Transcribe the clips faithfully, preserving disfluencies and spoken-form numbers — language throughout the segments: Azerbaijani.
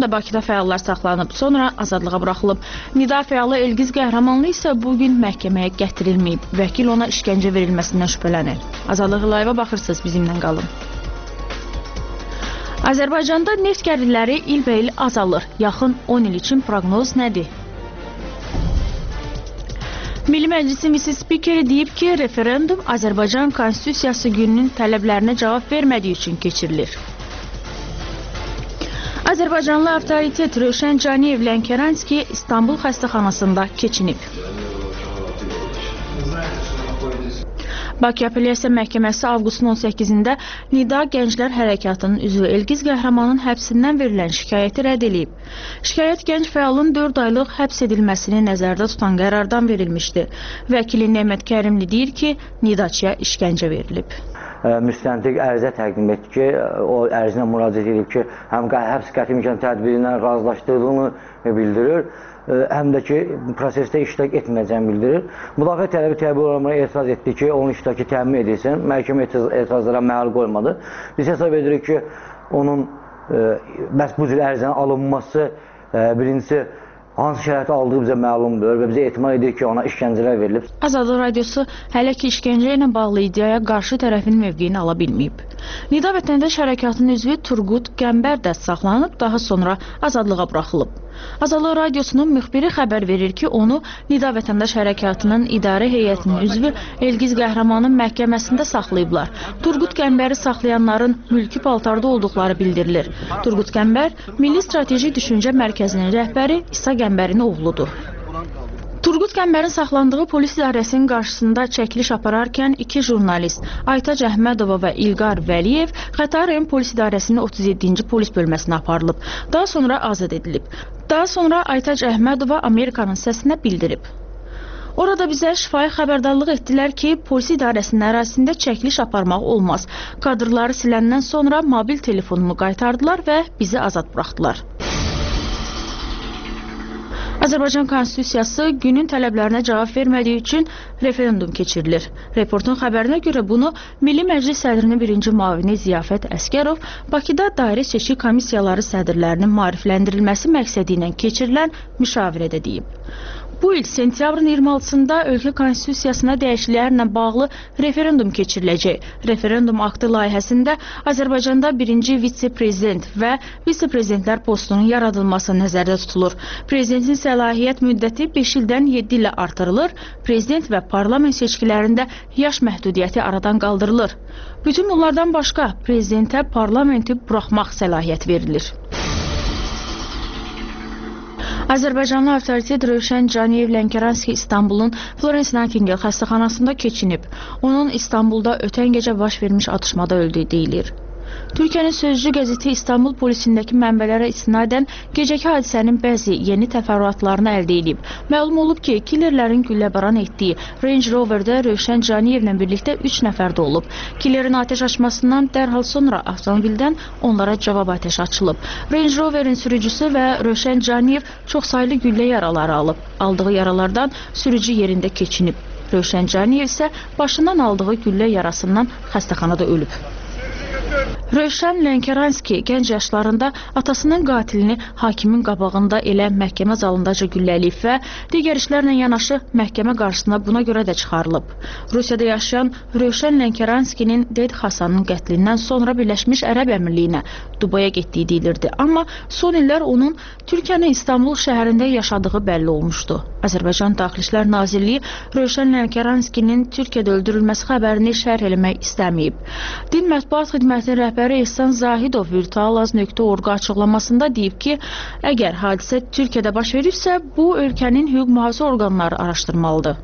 da Bakıda fəallar saxlanıb, sonra azadlığa buraxılıb. Nida fəalı Elgiz Qəhrəmanlı isə bugün məhkəməyə gətirilməyib. Vəkil ona işgəncə verilməsindən şübhələnir. Azadlığı live'a baxırsınız, bizimlə qalın. Azərbaycanda neft gəlirləri ilbəil azalır. Yaxın on il üçün proqnoz nədir? Milli Məclisin vitse-spikeri deyib ki, referendum Azərbaycan Konstitusiyası gününün tələblərinə cavab vermədiyi üçün keçirilir. Azərbaycanlı avtoritet Rövşən Caniyev Lənkəranski İstanbul xəstəxanasında keçinib. Bakı Apellyasiya Məhkəməsi avqustun on səkkizində Nida Gənclər Hərəkatının üzvü Elgiz Qəhrəmanın həbsindən verilən şikayəti rədd edib. Şikayət gənc fəalın dörd aylıq həbs edilməsini nəzərdə tutan qərardan verilmişdi. Vəkili Nemət Kərimli deyir ki, Nidaçıya işgəncə verilib. Müstəntiq ərizə təqdim etdi ki, o ərizinə müraciət edib ki, həm həbs qəti imkan tədbirindən razılaşdırdığını bildirir, həm də ki, prosesdə iştirak etməyəcəyini bildirir. Müdafiə tələbi təbii olaraq etiraz etdi ki, onun iştirakı təmin edilsin. Məhkəmə etirazlara məhal qoymadı. Biz hesab edirik ki, onun bəs bu cür ərizənin alınması birincisi hansı şəraiti aldığı bizə məlumdur və bizə etimal edir ki, ona işgəncələr verilib. Azadlıq Radiosu hələ ki işgəncə ilə bağlı iddiaya qarşı tərəfin mövqeyini ala bilməyib. Nida Vətəndaş Hərəkatının üzvü Turqut Qəmbər də saxlanıb, daha sonra azadlığa buraxılıb. Azadlıq Radiosunun müxbiri xəbər verir ki, onu Nida Vətəndaş Hərəkatının idarə heyətinin üzvü Elgiz Qəhrəmanın məhkəməsində saxlayıblar. Turqut Qəmbəri saxlayanların mülki paltarda olduqları bildirilir. Turqut Qəmbər Milli Strateji Düşüncə Mərkəzinin rəhbəri İsa Qəmbərin oğludur. Turqut Qəmbərin saxlandığı polis idarəsinin qarşısında çəkiliş apararkən iki jurnalist Aytac Əhmədova və İlqar Vəliyev Xətai rayon polis idarəsinin otuz yeddinci polis bölməsinə aparılıb. Daha sonra azad edilib. Daha sonra Aytac Əhmədova Amerikanın səsinə bildirib. Orada bizə şifahi xəbərdarlıq etdilər ki, polis idarəsinin ərazisində çəkiliş aparmaq olmaz. Kadrları siləndən sonra mobil telefonumu qaytardılar və bizi azad buraxdılar. Azərbaycan Konstitusiyası günün tələblərinə cavab vermədiyi üçün referendum keçirilir. Reportun xəbərinə görə bunu Milli Məclis sədrinin birinci müavini Ziyafət Əskərov Bakıda dairə seçki komissiyaları sədrlərinin maarifləndirilməsi məqsədi ilə keçirilən müşavirədə deyib. Bu il sentyabrın iyirmi altısında ölkə konstitusiyasına dəyişikliklərlə bağlı referendum keçiriləcək. Referendum aktı layihəsində Azərbaycanda birinci vitse-prezident və vitse-prezidentlər postunun yaradılması nəzərdə tutulur. Prezidentin səlahiyyət müddəti beş ildən yeddi ilə artırılır. Prezident və parlament seçkilərində yaş məhdudiyyəti aradan qaldırılır. Bütün bunlardan başqa prezidentə parlamenti buraxmaq səlahiyyət verilir. Azərbaycanlı avtoritet Rövşən Caniyev Lənkəranski İstanbulun Florence Nightingale xəstəxanasında keçinib. Onun İstanbulda ötən gecə baş vermiş atışmada öldüyü deyilir. Türkiyənin Sözcü qəzeti İstanbul polisindəki mənbələrə istinadən gecəki hadisənin bəzi yeni təfərrüatlarını əldə edib. Məlum olub ki, killerlərin gülləbaran etdiyi Range Rover'də Rövşən Caniyevlə birlikdə üç nəfər də olub. Killer'in ateş açmasından dərhal sonra avtomobildən onlara cavab ateş açılıb. Range Rover'in sürücüsü və Rövşən Caniyev çoxsaylı güllə yaraları alıb. Aldığı yaralardan sürücü yerində keçinib. Rövşən Caniyev isə başından aldığı güllə yarasından xəstəxanada ölüb. Rövşən Lənkəranski gənc yaşlarında atasının qatilini hakimin qabağında elə məhkəmə zalındaca gülləliyib və digər işlərlə yanaşı məhkəmə qarşısına buna görə də çıxarılıb. Rusiyada yaşayan Rövşən Lənkəranskinin Ded Xasanın qətlindən sonra Birləşmiş Ərəb Əmirliyinə Dubaya getdiyi deyilirdi. Amma son illər onun Türkiyənin İstanbul şəhərində yaşadığı bəlli olmuşdu. Azərbaycan Daxili İşlər Nazirliyi Rövşən Lənkəranskinin Türkiyədə öldürülməsi xəbərini şərh eləmək istəməyib. Din Mətbuat Xidmətinin rəhbəri İhsan Zahidov virtualaz nöqtə org açıqlamasında deyib ki, əgər hadisə Türkiyədə baş verirsə, bu ölkənin hüquq mühafizə orqanları araşdırmalıdır.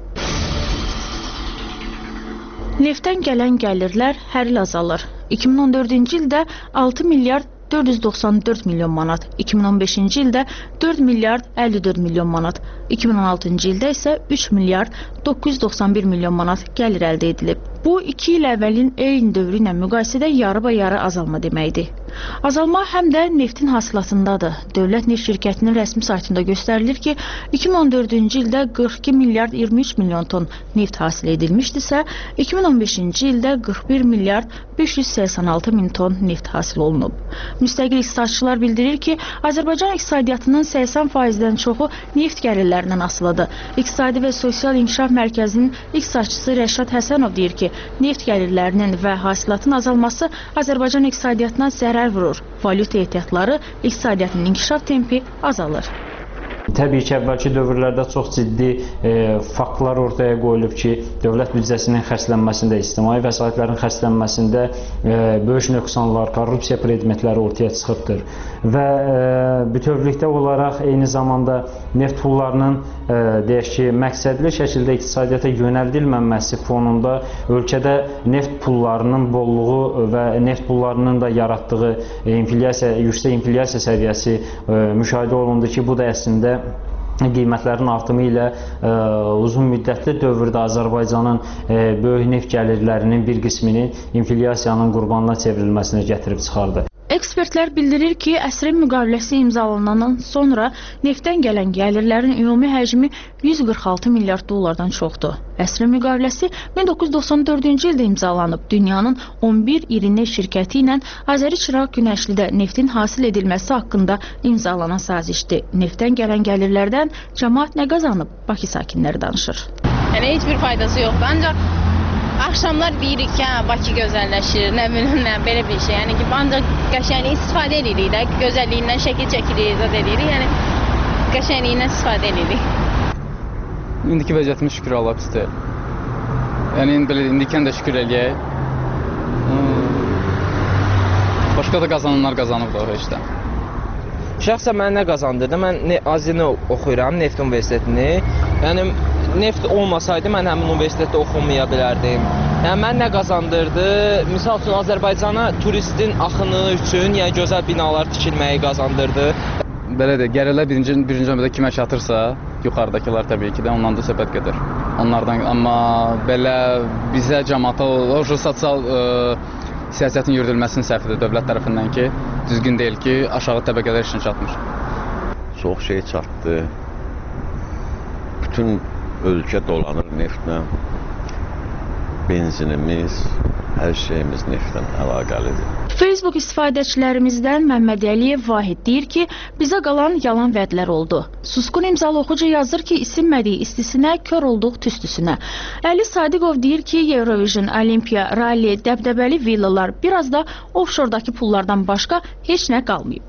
Neftdən gələn gəlirlər hər il azalır. iki min on dördüncü ildə altı milyard dörd yüz doxsan dörd milyon manat, iki min on beşinci ildə dörd milyard əlli dörd milyon manat, iki min on altıncı ildə isə üç milyard doqquz yüz doxsan bir milyon manat gəlir əldə edilib. Bu, iki il əvvəlin eyni dövrü ilə müqayisədə yarı-bayarı azalma deməkdir. Azalma həm də neftin hasilatındadır. Dövlət Neft Şirkətinin rəsmi saytında göstərilir ki, iki min on dördüncü ildə qırx iki milyard iyirmi üç milyon ton neft hasil edilmişdirsə, iki min on beşinci ildə qırx bir milyard beş yüz səksən altı min ton neft hasil olunub. Müstəqil iqtisadçılar bildirir ki, Azərbaycan iqtisadiyyatının səksən faizdən çoxu neft gəlirlərindən asılıdır. İqtisadi və Sosial İnkişaf Mərkəzinin iqtisadçısı Rəşad Həsənov deyir ki, neft gəlirlərinin və hasilatın azalması Azərbaycan iqtisadiyyatına zərər vurur. Valyuta ehtiyatları, iqtisadiyyatın inkişaf tempi azalır. Təbii ki, əvvəlki dövrlərdə çox ciddi e, faktlar ortaya qoyulub ki, dövlət büdcəsinin xərclənməsində, ictimai vəsaitlərin xərclənməsində e, böyük nöqsanlar, korrupsiya predmetləri ortaya çıxıbdır. Və e, bütövlükdə olaraq eyni zamanda neft pullarının e, deyək ki, məqsədli şəkildə iqtisadiyyata yönəldilməməsi fonunda ölkədə neft pullarının bolluğu və neft pullarının da yaratdığı e, inflyasiya, yüksək inflyasiya səviyyəsi e, müşahidə olundu ki, bu da əslində qiymətlərin artımı ilə ə, uzun müddətli dövrdə Azərbaycanın ə, böyük neft gəlirlərinin bir qismini inflyasiyanın qurbanına çevrilməsinə gətirib çıxardı. Ekspertlər bildirir ki, əsrin müqaviləsi imzalanandan sonra neftdən gələn gəlirlərin ümumi həcmi yüz qırx altı milyard dollardan çoxdur. Əsrin müqaviləsi min doqquz yüz doxsan dördüncü ildə imzalanıb. Dünyanın on bir iri neft şirkəti ilə Azəri-Çıraq Günəşlidə neftin hasil edilməsi haqqında imzalanan sazişdir. Neftdən gələn gəlirlərdən cəmaət nə qazanıb? Bakı sakinləri danışır. Yəni heç bir faydası yoxdur, ancaq axşamlar deyirik ki, Bakı gözəlləşir, nə bilim, nə belə bir şey. Yəni ki, ancaq qəşəngliyi istifadə edirik də, gözəlliyindən şəkil çəkirik, zad edirik. Yəni qəşəngliyindən istifadə edirik. İndiki vəziyyətimiz şükür Allah pisdir. Yəni belə indikən də şükür eləyək. Başqa da qazananlar qazanıb da o işdə. Şəxsən mənə nə qazandırdı? Mən Azini oxuyuram, Neft Universitetini. Yəni neft olmasaydı mən həmin universitetdə oxumaya bilərdim. Yəni mən nə qazandırdı? Misal üçün Azərbaycana turistin axını üçün, yəni gözəl binalar tikilməyi qazandırdı. Belədir, gəlirlər birinci birinci növbədə kimə çatırsa, yuxarıdakılar təbii ki də ondan da söhbət gedir. Onlardan, amma belə bizə cəmaata o sosial ə, siyasətin yürüdülməsinin səhvidir dövlət tərəfindən ki, düzgün deyil ki, aşağı təbəqələr üçün çatmır. Çox şey çatdı. Bütün ölkə dolanır neftlə. Benzinimiz, hər şeyimiz neftlə əlaqəlidir. Facebook istifadəçilərimizdən Məmməd Əliyev Vahid deyir ki, bizə qalan yalan vədlər oldu. Susqun imzalı oxucu yazır ki, isinmədiyi istisinə, kör olduq tüstüsünə. Əli Sadiqov deyir ki, Eurovision, Olimpiya, ralli, dəbdəbəli villalar, biraz da offshore-dakı pullardan başqa heç nə qalmayıb.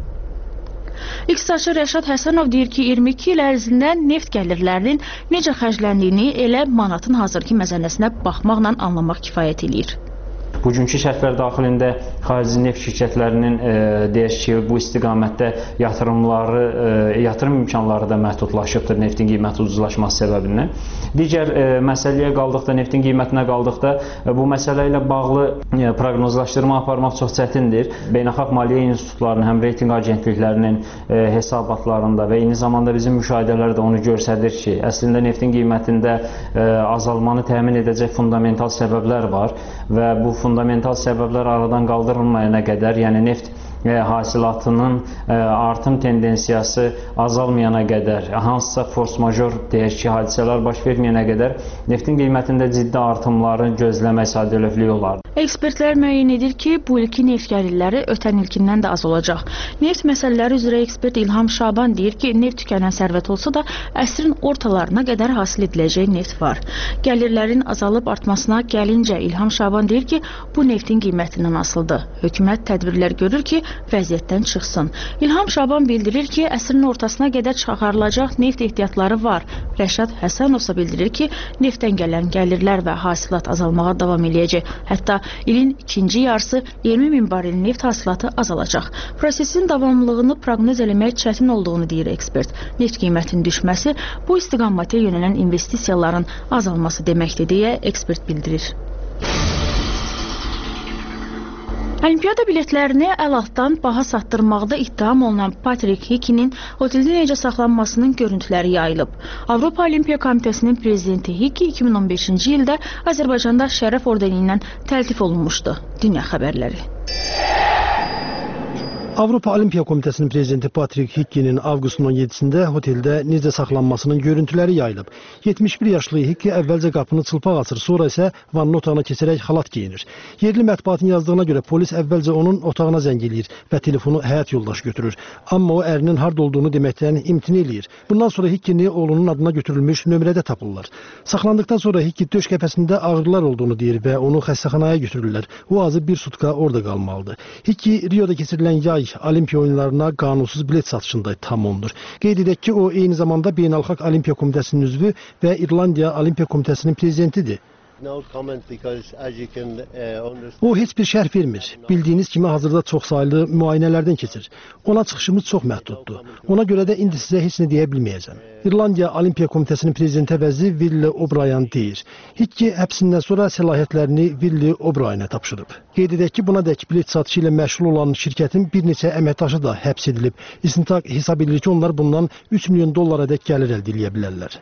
İqtisadçı Rəşad Həsənov deyir ki, iyirmi iki il ərzində neft gəlirlərinin necə xərcləndiyini elə manatın hazırki məzənəsinə baxmaqla anlamaq kifayət eləyir. Bugünkü şərtlər daxilində xarici neft şirkətlərinin e, deyək ki, bu istiqamətdə yatırımları, e, yatırım imkanları da məhdudlaşıbdır neftin qiyməti ucuzlaşması səbəbindən. Digər e, məsələyə qaldıqda, neftin qiymətinə qaldıqda e, bu məsələ ilə bağlı e, proqnozlaşdırma aparmaq çox çətindir. Beynəlxalq maliyyə institutlarının, həm reytinq agentliklərinin e, hesabatlarında və eyni zamanda bizim müşahidələr də onu göstərir ki, əslində neftin qiymətində e, azalmanı təmin edəcək fundamental səbəblər var və bu fundamental səbəblər aradan qaldırılmayana qədər, yəni neft e, hasilatının e, artım tendensiyası azalmayana qədər, hansısa force major deyək ki, hadisələr baş verməyənə qədər neftin qiymətində ciddi artımları gözləmək sadəlövhlük olardı. Ekspertlər müəyyən edir ki, bu ilki neft gəlirləri ötən ilkindən də az olacaq. Neft məsələləri üzrə ekspert İlham Şaban deyir ki, neft tükənən sərvət olsa da əsrin ortalarına qədər hasil ediləcək neft var. Gəlirlərin azalıb artmasına gəlincə İlham Şaban deyir ki, bu neftin qiymətindən asılıdır. Hökumət tədbirlər görür ki, vəziyyətdən çıxsın. İlham Şaban bildirir ki, əsrin ortasına qədər çıxarılacaq neft ehtiyatları var. Rəşad Həsənov isə bildirir ki, neftdən gələn gəlirlər və hasilat azalmağa davam eləyəcək. Hətta ilin ikinci yarısı iyirmi min barel neft hasilatı azalacaq. Prosesin davamlılığını proqnoz eləmək çətin olduğunu deyir ekspert. Neft qiymətinin düşməsi bu istiqamətə yönələn investisiyaların azalması deməkdir deyə ekspert bildirir. Olimpiyada biletlərini əl altdan baha satdırmaqda ittiham olunan Patrik Hickinin oteldə necə saxlanmasının görüntüləri yayılıb. Avropa Olimpiya Komitəsinin prezidenti Hickey iki min on beşinci ildə Azərbaycanda şərəf ordeni ilə təltif olunmuşdu. Dünya xəbərləri. Avropa Olimpiya Komitəsinin prezidenti Patrik Hickinin avqustun on yeddisində oteldə necə saxlanmasının görüntüləri yayılıb. yetmiş bir yaşlı Hickey əvvəlcə qapını çılpaq açır, sonra isə vanna otağına keçərək xalat geyinir. Yerli mətbuatın yazdığına görə polis əvvəlcə onun otağına zəng eləyir və telefonu həyat yoldaşı götürür. Amma o ərinin harda olduğunu deməkdən imtina eləyir. Bundan sonra Hickini oğlunun adına götürülmüş nömrədə tapırlar. Saxlandıqdan sonra Hickey döş qəfəsində ağrılar olduğunu deyir və onu xəstəxanaya götürürlər. O azı bir sutka orada qalmalıdır. Hickey Rio'da keçirilən yay Olimpiya oyunlarına qanunsuz bilet satışında ittiham olunur. Qeyd edək ki, o eyni zamanda Beynəlxalq Olimpiya Komitəsinin üzvü və İrlandiya Olimpiya Komitəsinin prezidentidir. O heç bir şərh vermir. Bildiyiniz kimi hazırda çox saylı müayinələrdən keçir. Ona çıxışımız çox məhduddur. Ona görə də indi sizə heç nə deyə bilməyəcəm. İrlandiya Olimpiya Komitəsinin prezidenti əvəzi Willie O'Brien deyir. Hickey həbsindən sonra səlahiyyətlərini Willie O'Brienə tapşırıb. Qeyd edək ki, buna dək bilet satışı ilə məşğul olan şirkətin bir neçə əməkdaşı da həbs edilib. İstintaq hesab edilir ki, onlar bundan üç milyon dollara dək gəlir əldə edə bilərlər.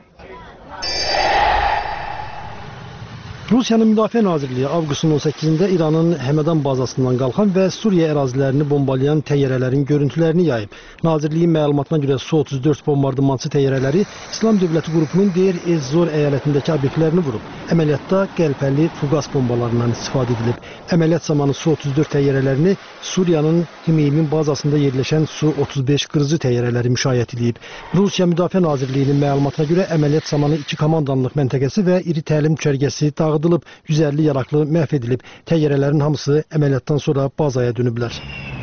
Rusiyanın Müdafiə Nazirliyi avqustun on səkkizində İranın Həmədan bazasından qalxan və Suriya ərazilərini bombalayan təyyarələrin görüntülərini yayıb. Nazirliyin məlumatına görə Su otuz dörd bombardımançı təyyarələri İslam Dövləti qrupunun Deir Ez-Zor əyalətindəki obyektlərini vurub. Əməliyyatda qəlpəli fuqas bombalarından istifadə edilib. Əməliyyat zamanı Su otuz dörd təyyarələrini Suriyanın Himeymin bazasında yerləşən Su otuz beş qırıcı təyyarələri müşayiət edib. Rusiya Müdafiə Nazirliyinin məlumatına görə əməliyyat zamanı iki komandanlıq məntəqəsi və iri təlim düşərgəsi dağıdılıb, yüz əlli yaraqlı məhv edilib. Təyyarələrin hamısı əməliyyatdan sonra bazaya dönüblər.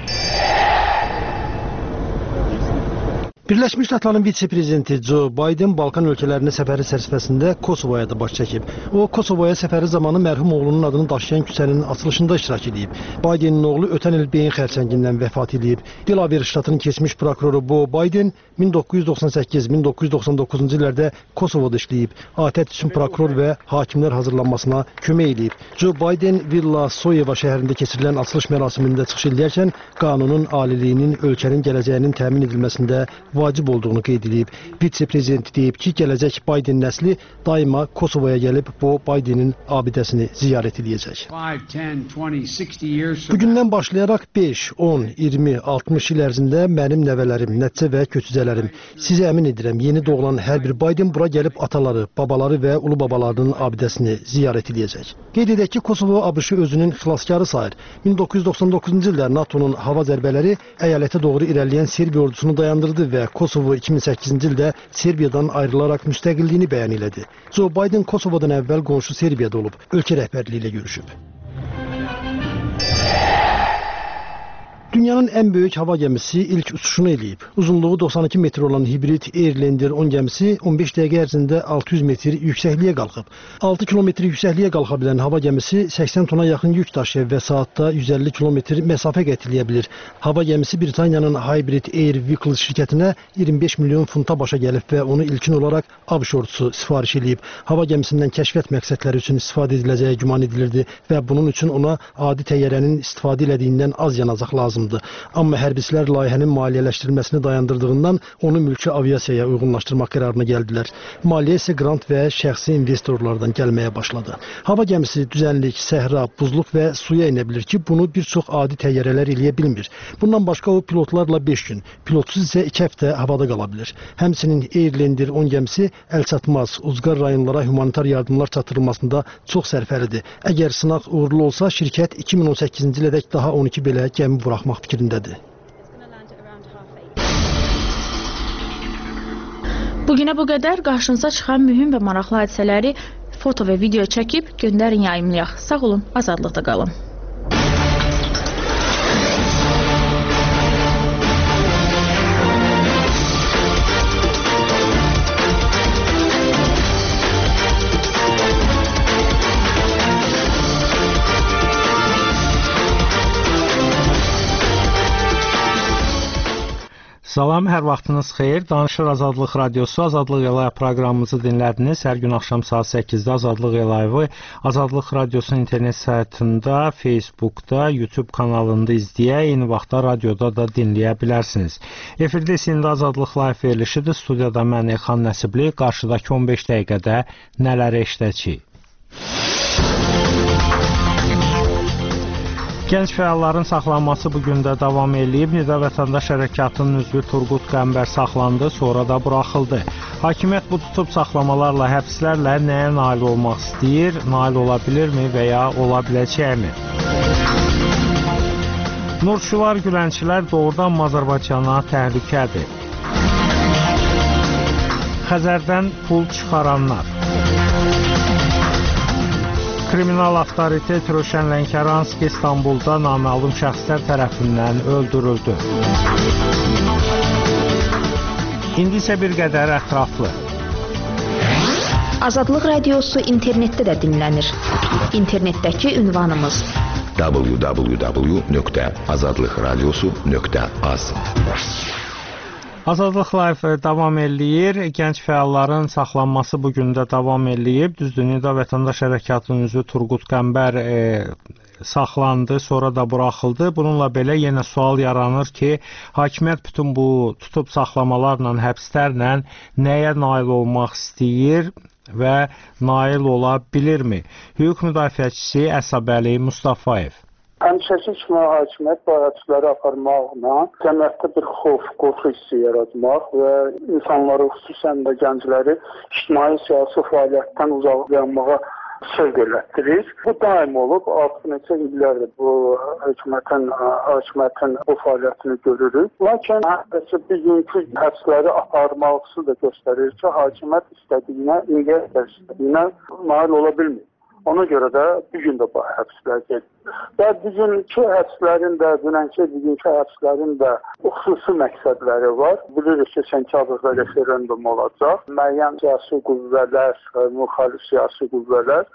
Birləşmiş Ştatların vitse-prezidenti Joe Biden Balkan ölkələrinə səfəri çərçivəsində Kosovoya da baş çəkib. O, Kosovoya səfəri zamanı mərhum oğlunun adını daşıyan küçənin açılışında iştirak edib. Bidenin oğlu ötən il beyin xərçəngindən vəfat edib. Delaware ştatının keçmiş prokuroru Bo Biden min doqquz yüz doxsan səkkiz min doqquz yüz doxsan doqquzuncu illərdə Kosovoda işləyib. Atət üçün prokuror və hakimlər hazırlanmasına kömək edib. Joe Biden Villa Soyeva şəhərində keçirilən açılış mərasimində çıxış edərkən qanunun aliliyinin ölkənin gələcəyinin təmin edilməsində vacib olduğunu qeyd edib. Vitse-prezident deyib ki, gələcək Biden nəsli daima Kosovoya gəlib bu Bidenin abidəsini ziyarət edəcək. Bugündən başlayaraq beş, on, iyirmi, altmış il ərzində mənim nəvələrim, nəticə və köçücələrim, sizə əmin edirəm, yeni doğulan hər bir Biden bura gəlib ataları, babaları və ulu babalarının abidəsini ziyarət edəcək. Qeyd edək ki, Kosovo ABŞ özünün xilaskarı sayır. min doqquz yüz doxsan doqquzuncu ildə NATO'nun hava zərbələri əyalətə doğru irəliləyən Serbiya ordusunu dayandırdı və Kosovo iki min səkkizinci ildə Serbiyadan ayrılaraq müstəqilliyini bəyan elədi. Joe Biden Kosovodan əvvəl qonşu Serbiyada olub, ölkə rəhbərliyi ilə görüşüb. Dünyanın ən böyük hava gəmisi ilk uçuşunu eləyib. Uzunluğu doxsan iki metr olan hibrid Airlander on gəmisi on beş dəqiqə ərzində altı yüz metr yüksəkliyə qalxıb. altı kilometr yüksəkliyə qalxa bilən hava gəmisi səksən tona yaxın yük daşıyır və saatda yüz əlli kilometr məsafə qət eləyə bilir. Hava gəmisi Britaniyanın Hybrid Air Vehicles şirkətinə iyirmi beş milyon funta başa gəlib və onu ilkin olaraq ABŞ ordusu sifariş eləyib. Hava gəmisindən kəşfiyyat məqsədləri üçün istifadə ediləcəyi güman edilirdi və bunun üçün ona adi təyyarənin istifadə elədiyindən az yanacaq lazımdır. Amma hərbçilər layihənin maliyyələşdirilməsini dayandırdığından onu mülki aviasiyaya uyğunlaşdırmaq qərarına gəldilər. Maliyyə isə qrant və şəxsi investorlardan gəlməyə başladı. Hava gəmisi düzənlik, səhra, buzluq və suya inə bilir ki, bunu bir çox adi təyyarələr eləyə bilmir. Bundan başqa o pilotlarla beş gün, pilotsuz isə iki həftə havada qala bilir. Həmçinin Airlander on gəmisi əlçatmaz, ucqar rayonlara humanitar yardımlar çatdırılmasında çox sərfəlidir. Əgər sınaq uğurlu olsa, şirkət iki min on səkkizinci ilədək daha on iki belə gəmi buraxmaq fikrindədir. Bugünə bu qədər qarşınıza çıxan mühüm və maraqlı hadisələri foto və video çəkib göndərin yayımlayaq. Sağ olun, azadlıqda qalın. Salam, hər vaxtınız xeyir. Danışır Azadlıq Radiosu, Azadlıq Elayı proqramımızı dinlədiniz. Hər gün axşam saat səkkizdə Azadlıq Elayı Azadlıq Radiosunun internet saytında, Facebookda, YouTube kanalında izləyə, eyni vaxtda radioda da dinləyə bilərsiniz. Efirdə indi Azadlıq Live verilişidir. Studiyada mən Elxan Nəsibli, qarşıdakı on beş dəqiqədə nələri eşidəcəyik? Gənc fəalların saxlanması bu gün də davam eləyib. Nida Vətəndaş Hərəkatının üzvü Turqut Qəmbər saxlandı, sonra da buraxıldı. Hakimiyyət bu tutub saxlamalarla, həbslərlə nəyə nail olmaq istəyir, nail ola bilirmi və ya ola biləcəkmi? Nurçular, Gülənçilər doğrudan Azərbaycana təhlükədir. Xəzərdən pul çıxaranlar. Kriminal avtoritet Rövşən Lənkəranski İstanbulda naməlum şəxslər tərəfindən öldürüldü. İndi isə bir qədər ətraflı. Azadlıq Radiosu internetdə də dinlənir. İnternetdəki ünvanımız w w w nöqtə azadlıq radiosu nöqtə az. Azadlıq Live davam eləyir. Gənc fəalların saxlanması bu gün də davam eləyib. Düzdür, Nida Vətəndaş Hərəkatının üzvü Turqut Qəmbər e, saxlandı, sonra da buraxıldı. Bununla belə yenə sual yaranır ki, hakimiyyət bütün bu tutub saxlamalarla, həbslərlə nəyə nail olmaq istəyir və nail ola bilirmi? Hüquq müdafiəçisi Əsabəli Mustafayev. Həmişəki kimi hakimiyyət bu həbsləri aparmaqla cəmiyyətdə bir xof, qorxu hissi yaratmaq və insanları, xüsusən də gəncləri ictimai-siyasi fəaliyyətdən uzaqlanmağa sövq elətdirir. Bu daim olub, artıq neçə illərdir bu hökumətin, hakimiyyətin bu fəaliyyətini görürük. Lakin həbsi bugünkü həbsləri aparmaqsı da göstərir ki, hakimiyyət istədiyinə, indiyə istədiyinə nail ola bilmir. Ona görə də bugün də bu həbslər gedir. Və bugünkü həbslərin də, dünənki bugünkü həbslərin də xüsusi məqsədləri var. Bilirik ki, sentyabrda referendum olacaq. Müəyyən siyasi qüvvələr, müxalif siyasi qüvvələr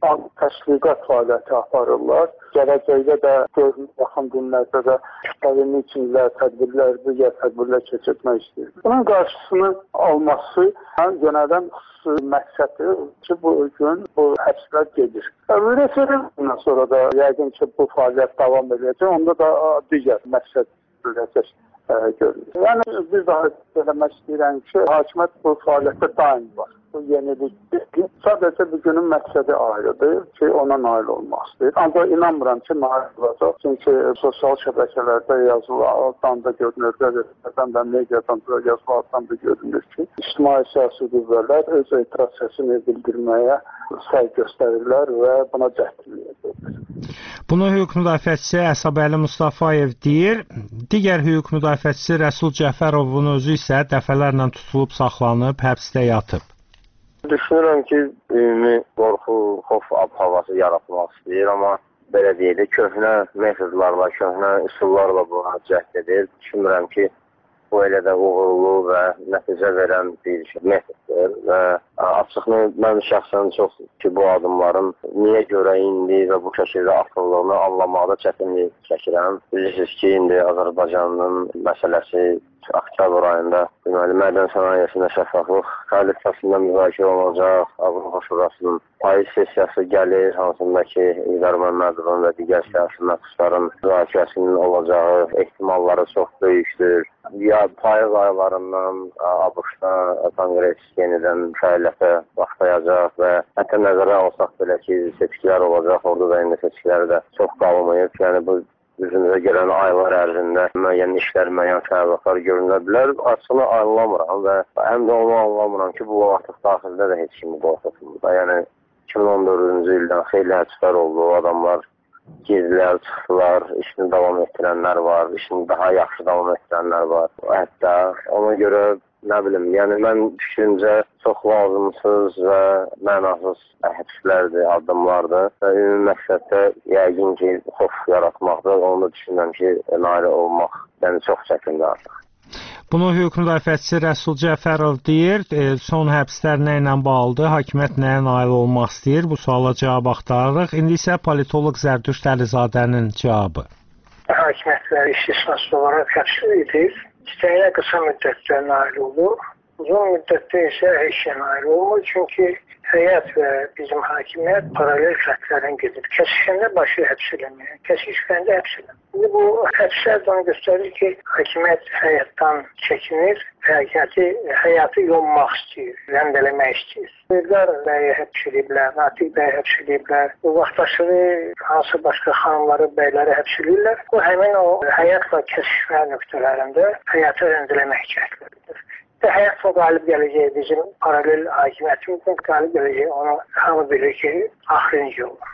təşviqat fəaliyyəti aparırlar. Gələcəkdə də görünür, yaxın günlərdə də kütləvi mitinglər, tədbirlər, digər tədbirlər keçirmək istəyir. Bunun qarşısını alması yönədən xüsusi məqsədi ki, bu gün bu həbslər gedir. Referendumdan sonra da yəqin ki, bu fəaliyyət davam edəcək, onda da digər məqsəd görüləcək görünür. Yəni, bir daha söyləmək istəyirəm ki, hakimiyyət bu fəaliyyətdə daim var. Bu yenilikdir. Sadəcə bu günün məqsədi ayrıdır ki, ona nail olmaq istəyir. Ancaq inanmıram ki, nail olacaq. Çünki sosial şəbəkələrdə yazılardan da görünür, qəzetlərdən də, mediadan da yazılardan da görünür ki, ictimai-siyasi qüvvələr öz etiraz səsini bildirməyə səy göstərirlər və buna cəhd edirlər. Bunu hüquq müdafiəçisi Əsabəli Mustafayev deyir. Digər hüquq müdafiəçisi Rəsul Cəfərovun özü isə dəfələrlə tutulub saxlanıb, həbsdə yatıb. Düşünürəm ki, ümumi qorxu, xof ab-havası yaratmaq istəyir, amma belə deyil, köhnə metodlarla, köhnə üsullarla buna cəhd edir. Düşünürəm ki, bu elə də uğurlu və nəticə verən bir metoddur və açıqlı mən şəxsən çox ki, bu adımların niyə görə indi və bu şəkildə atıldığını anlamaqda çətinlik çəkirəm. Bilirsiniz ki, indi Azərbaycanın məsələsi oktyabr ayında deməli, mədən sənayesində şəffaflıq koalisiyasında müzakirə olacaq, Avropa Şurasının payız sessiyası gəlir, hansında ki, İlqar Məmmədovun və digər siyasi məxsusların müzakirəsinin olacağı ehtimalları çox böyükdür. Ya payız aylarından ABŞ-da Konqres yenidən fəaliyyətə başlayacaq və hətta nəzərə alsaq belə ki, seçkilər olacaq, orada da indi seçkiləri də çox qalmayıb. Yəni bu üzümüzə gələn aylar ərzində müəyyən işlər, müəyyən fəaliyyətlər görünə bilər. Açığını anlamıram və həm də onu anlamıram ki, bu artıq daxildə də heç kimi qorxutmur. Yəni iki min on dördüncü ildən xeyli həbslər oldu, adamlar gizlilər çıxdılar, işini davam etdirənlər var, işini daha yaxşı davam etdirənlər var. Hətta ona görə nə bilim, yəni mən fikrimcə çox lazımsız və mənasız həbslərdir, addımlardır və ümumi məqsəddə yəqin ki, xof yaratmaqdır. Onu da düşünürəm ki, nail olmaq yəni çox çətindir artıq. Bunu hüquq müdafiəçisi Rəsul Cəfərov deyir. E, son həbslər nə ilə bağlıdır? Hakimiyyət nəyə nail olmaq istəyir? Bu suala cavab axtarırıq. İndi isə politoloq Zərdüşt Əlizadənin cavabı. Hakimiyyətlər istisnasız olaraq həbslər edir. İstəyinə qısa müddətdə nail olur. Uzun müddətdə isə heç şey nail olmur. Çünki həyat və bizim hakimiyyət paralel xəttlərdən gedir. Kəsişəndə başı həbs eləmir, kəsişəndə həbs eləmir. İndi bu həbslər onu göstərir ki, hakimiyyət həyatdan çəkinir, həyatı, həyatı yonmaq istəyir, rəndələmək istəyir. Eldar bəyi həbs ediblər, Natiq bəyi həbs ediblər, vaxtaşırı hansı başqa xanımları, bəyləri həbs edirlər. Bu həmin o həyatla kəsişmə nöqtələrində həyatı rəndələmək cəhdləridir. Və həyatla qalib gələcək bizim paralel hakimiyyətimizin qalib gələcək onu hamı bilir ki, axırıncı olur.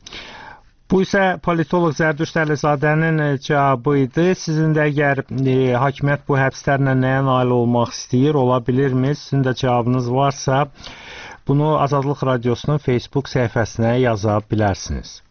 Bu isə politoloq Zərdüşt Əlizadənin cavabı idi. Sizin də əgər e, hakimiyyət bu həbslərlə nəyə nail olmaq istəyir, ola bilirmi? Sizin də cavabınız varsa, bunu Azadlıq Radiosunun Facebook səhifəsinə yaza bilərsiniz.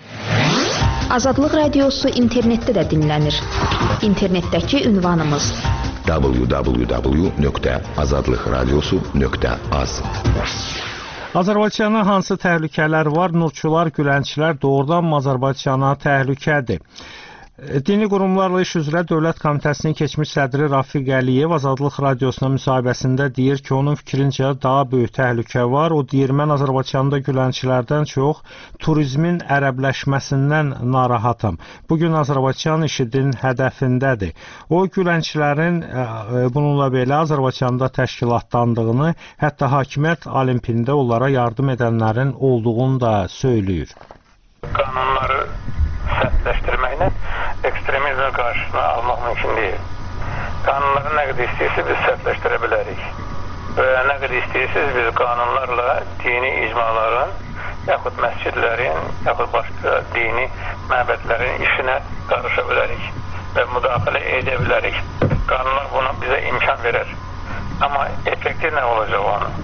Azadlıq Radiosu internetdə də dinlənir. İnternetdəki ünvanımız w w w nöqtə azadlıq radiosu nöqtə az. Azərbaycana hansı təhlükələr var? Nurçular, Gülənçilər doğrudan Azərbaycana təhlükədir. Dini qurumlarla iş üzrə Dövlət Komitəsinin keçmiş sədri Rafiq Əliyev Azadlıq Radiosuna müsahibəsində deyir ki, onun fikrincə daha böyük təhlükə var. O deyir, mən Azərbaycanda Gülənçilərdən çox turizmin ərəbləşməsindən narahatam. Bugün Azərbaycan IŞİD-in hədəfindədir. O, Gülənçilərin bununla belə Azərbaycanda təşkilatlandığını, hətta hakimiyyət olimpiyində onlara yardım edənlərin olduğunu da söyləyir. Qanunları sərtləşdirməklə ekstremizm qarşısını almaq mümkün deyil. Qanunları nə qədər istəyirsə biz sərtləşdirə bilərik. Və nə qədər istəyirsiniz biz qanunlarla dini icmaların, yaxud məscidlərin, yaxud başqa dini məbədlərin işinə qarışa bilərik və müdaxilə edə bilərik. Qanunlar bunu bizə imkan verir. Amma effekti nə olacaq onun?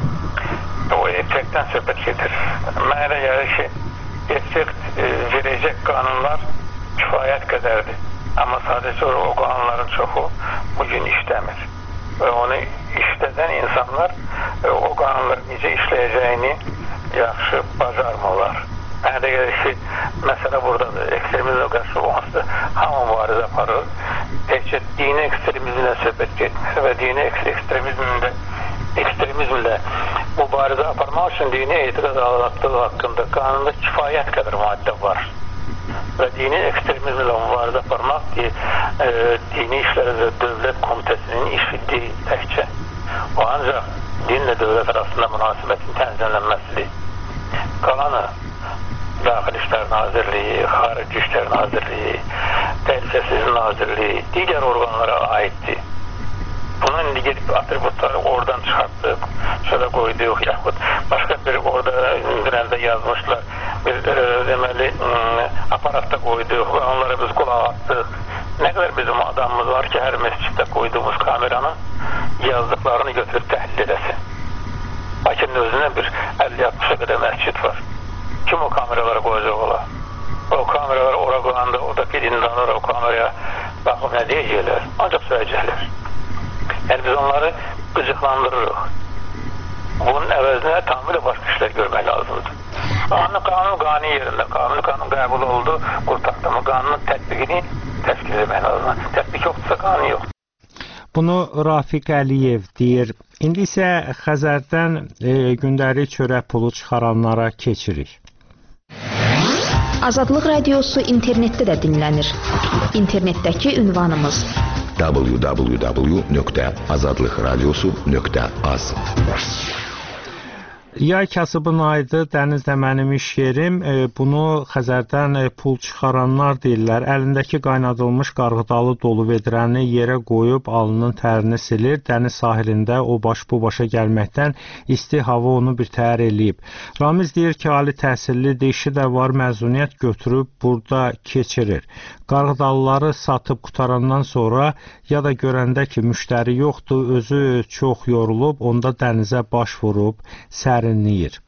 O effektdən söhbət gedir. Mənə elə gəlir ki, effekt e, verəcək qanunlar kifayət qədərdir. Amma sadəcə o qanunların çoxu bugün işləmir. Və onu işlədən insanlar e, o qanunların necə işləyəcəyini yaxşı bacarmırlar. Mənə də gəlir ki, məsələ buradadır. Ekstremizmə qarşı olması hamı mübarizə aparır. Təkcə dini ekstremizmlə söhbət getmir və dini ekstremizmlə ekstremizmlə mübarizə aparmaq üçün dini etiqad azadlığı haqqında qanunda kifayət qədər maddə var. Və dini ekstremizmlə mübarizə aparmaq ki, e, dini işlər üzrə Dövlət Komitəsinin işi deyil təkcə. O ancaq dinlə dövlət arasında münasibətin tənzimlənməsidir. Qalanı Daxili İşlər Nazirliyi, Xarici İşlər Nazirliyi, Təhlükəsizlik Nazirliyi, digər orqanlara aiddir. Bunun indi gedib atributları oradan çıxartdıq, şöyle qoyduq, yaxud başqa bir orada ündirəndə yazmışlar, bir e, deməli aparatda qoyduq və onlara biz qulaq atdıq. Nə qədər bizim adamımız var ki, hər məsciddə qoyduğumuz kameranın yazdıqlarını götürüb təhlil edəsin. Bakının özünə bir əlli altmışa qədər məscid var. Kim o kameraları qoyacaq ola? O kameralar ora qoyanda, oradakı dindarlar o kameraya baxıb nə deyəcəklər? Ancaq söyləyəcəklər. Yəni biz onları qıcıqlandırırıq. Bunun əvəzinə tamamilə başqa işlər görmək lazımdır. Qanun, qanun qani yerində, qanun, qanun qəbul oldu, qurtardı mı? Qanunun tətbiqini təşkil etmək lazımdır. Tətbiq yoxdursa qanun yoxdur. Bunu Rafiq Əliyev deyir. İndi isə Xəzərdən e, gündəlik çörək pulu çıxaranlara keçirik. Azadlıq Radiosu internetdə də dinlənir. İnternetdəki ünvanımız w w w nöqtə azadlıq radiosu nöqtə az. Yay kasıbın aydı, dəniz də mənim iş yerim. E, bunu Xəzərdən e, pul çıxaranlar deyirlər. Əlindəki qaynadılmış qarğıdalı dolu vedrəni yerə qoyub alnının tərini silir. Dəniz sahilində o baş bu başa gəlməkdən isti hava onu bir təhər eləyib. Ramiz deyir ki, ali təhsillidir, işi də var, məzuniyyət götürüb burada keçirir. Qarğıdalıları satıb qutarandan sonra ya da görəndə ki, müştəri yoxdur, özü çox yorulub, onda dənizə baş vurub, sərinləyir.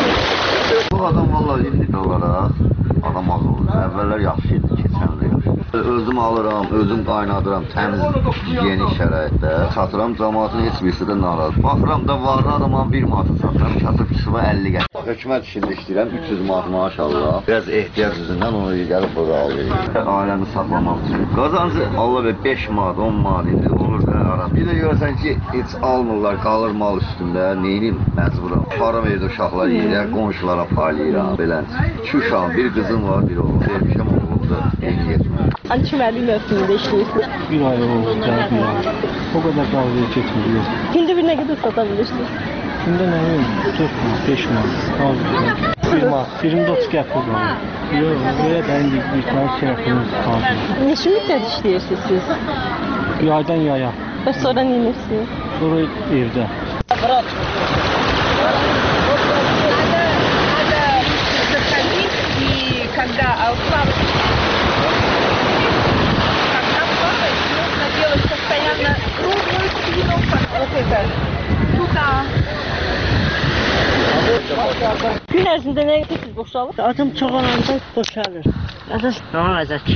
Bu adam vallahi indi olaraq adam ağıllı. Əvvəllər yaxşı idi, keçən il yaxşı. Özüm alıram, özüm qaynadıram, təmiz, gigiyenik şəraitdə. Satıram, cəmaatın heç birisi də narazı. Baxıram da varlı adama bir manata satıram, kasıb kısıva əlli qəl. Hökumət işində işləyirəm, üç yüz manat maşallah. Biraz ehtiyac yüzündən onu gəlib burada alıyorum. Ailəmi saxlamaq üçün. Qazancı Allah və beş manat, on manat indi olur da aram. Bir də görsən ki, heç almırlar, qalır mal üstündə, neyinin məcburam. Param evdə uşaqlar yiyirəm, qonşulara paylayıram, belən. İki uşağım, bir qızım var, bir oğlum. Vermişəm oğlumda, yeni yetmir. Hangi çimərlik mövsümündə işləyirsiniz? Bir ay oldu, gəl bir ay. O qədər qalıya keçmir. Gündə bir nə qədər sata bilirsiniz? Gündə nə bileyim, dörd manat, beş manat. Bir manat, iyirmi otuz qəpir var. Yox, belə də indi bir tane sərfimiz qaldı. Neçə müddət işləyirsiniz siz? Bir aydan yaya. Və sonra nə edirsiniz? Sonra evdə. Bırak. Когда алфавит нужно делать постоянно круглую спину, вот это. Туда. Gün ərzində nə edirsiniz boşalır? Adım çox olanda boşalır. Əsas tamam əzək.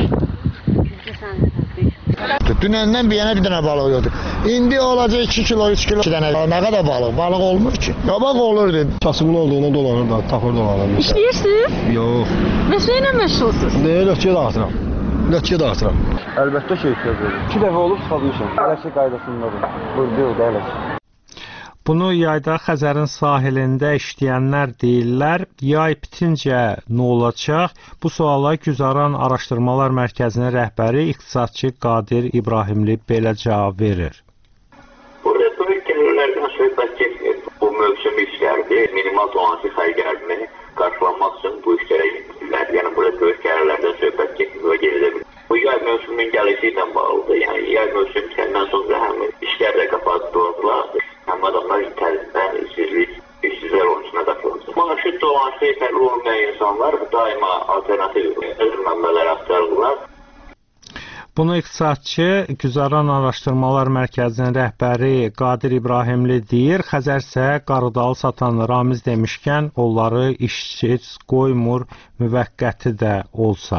Dünəndən bir yana bir dənə balıq yoxdur. İndi olacaq iki kilo, üç kilo dənə. Nə qədər balıq? Balıq olmur ki. Qabaq olurdu. Kasımın olduğuna dolanır da, tapır dolanır. İşləyirsiniz? Yox. Mesleğinə məşğulsuz? Deyil, lökçə dağıtıram. Lökçə dağıtıram. Əlbəttə ki, ehtiyac olur. İki dəfə olub çıxarmışam. Ələşə qaydasındadır. Burada yox da ələşə. Bunu yayda Xəzərin sahilində işləyənlər deyirlər. Yay bitincə nə olacaq? Bu suala Güzaran Araşdırmalar Mərkəzinin rəhbəri iqtisadçı Qadir İbrahimli belə cavab verir. Burada böyük gəlirlərdən söhbət getmir. Bu mövsüm işlərdi. Minimal donanıcı xərclərini qarşılanmaq üçün bu işlərə getirilər. Yəni burada böyük gəlirlərdən söhbət getmir və geridə bilir. Bu yay mövsümünün gəlişi ilə bağlıdır. Yəni yay mövsümü bitəndən sonra həmin işlər də qapatıdırlar. Həm adamlar təzdən işsizlik, işsizlər olmasına qatılır. Maaşı dolanışı yeterli olmayan insanlar daima alternativ mənbələr axtarırlar. Bunu iqtisadçı Güzaran Araşdırmalar Mərkəzinin rəhbəri Qadir İbrahimli deyir. Xəzər isə qarıdalı satan Ramiz demişkən onları işsiz qoymur, müvəqqəti də olsa.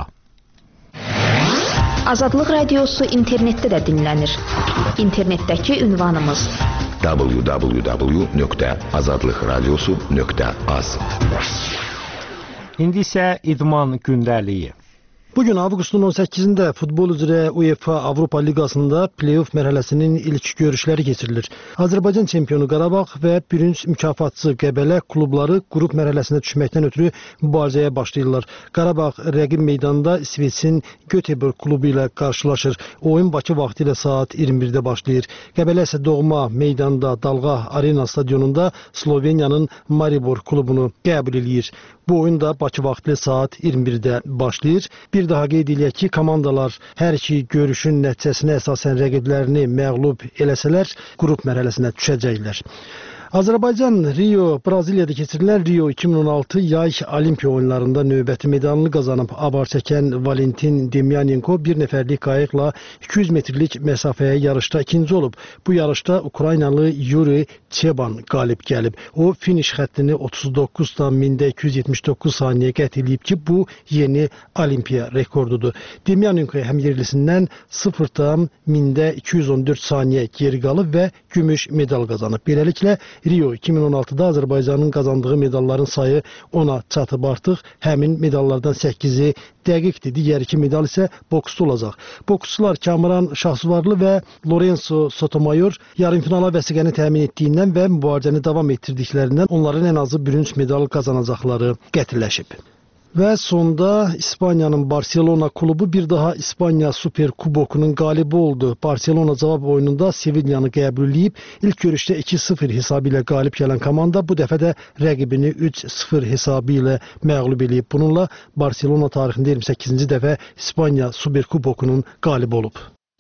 Azadlıq Radiosu internetdə də dinlənir. İnternetdəki ünvanımız w w w nöqtə azadlıqradiosu nöqtə az. İndi isə idman gündəliyi. Bugün avqustun on səkkizində futbol üzrə UEFA Avropa Liqasında play-off mərhələsinin ilk görüşləri keçirilir. Azərbaycan çempionu Qarabağ və bürünc mükafatçı Qəbələ klubları qrup mərhələsində düşməkdən ötürü mübarizəyə başlayırlar. Qarabağ rəqib meydanında İsveçin Göteborg klubu ilə qarşılaşır. Oyun Bakı vaxtı ilə saat iyirmi birdə başlayır. Qəbələ isə doğma meydanda Dalğa Arena stadionunda Sloveniyanın Maribor klubunu qəbul edir. Bu oyun da Bakı vaxtı ilə saat iyirmi birdə başlayır. Bir daha qeyd edək ki, komandalar hər iki görüşün nəticəsinə əsasən rəqiblərini məğlub eləsələr, qrup mərhələsinə düşəcəklər. Azərbaycan Rio, Braziliyada keçirilən Rio iki min on altı yay olimpiya oyunlarında növbəti medalını qazanıb avar çəkən Valentin Demyanenko bir nəfərlik qayıqla iki yüz metrlik məsafəyə yarışda ikinci olub. Bu yarışda Ukraynalı Yuri Çeban qalib gəlib. O finiş xəttini otuz doqquz tam mində iki yüz yetmiş doqquz saniyə qət edib ki, bu yeni olimpiya rekordudur. Demyanenko həm yerlisindən sıfır tam mində iki yüz on dörd saniyə geri qalıb və gümüş medal qazanıb. Beləliklə Rio iki min on altıda Azərbaycanın qazandığı medalların sayı ona çatıb artıq. Həmin medallardan səkkizi dəqiqdir. Digər iki medal isə boksda olacaq. Boksçular Kamran Şahsuvarlı və Lorenzo Sotomayor yarımfinala vəsiqəni təmin etdiyindən və mübarizəni davam etdirdiklərindən onların ən azı bürünc medal qazanacaqları qətiləşib. Və sonda İspaniyanın Barcelona klubu bir daha İspanya Super Kubokunun qalibi oldu. Barcelona cavab oyununda Sevillanı qəbul edib. İlk görüşdə iki sıfır hesabı ilə qalib gələn komanda bu dəfə də rəqibini üç sıfır hesabı ilə məğlub edib. Bununla Barcelona tarixində iyirmi səkkizinci dəfə İspanya Super Kubokunun qalibi olub.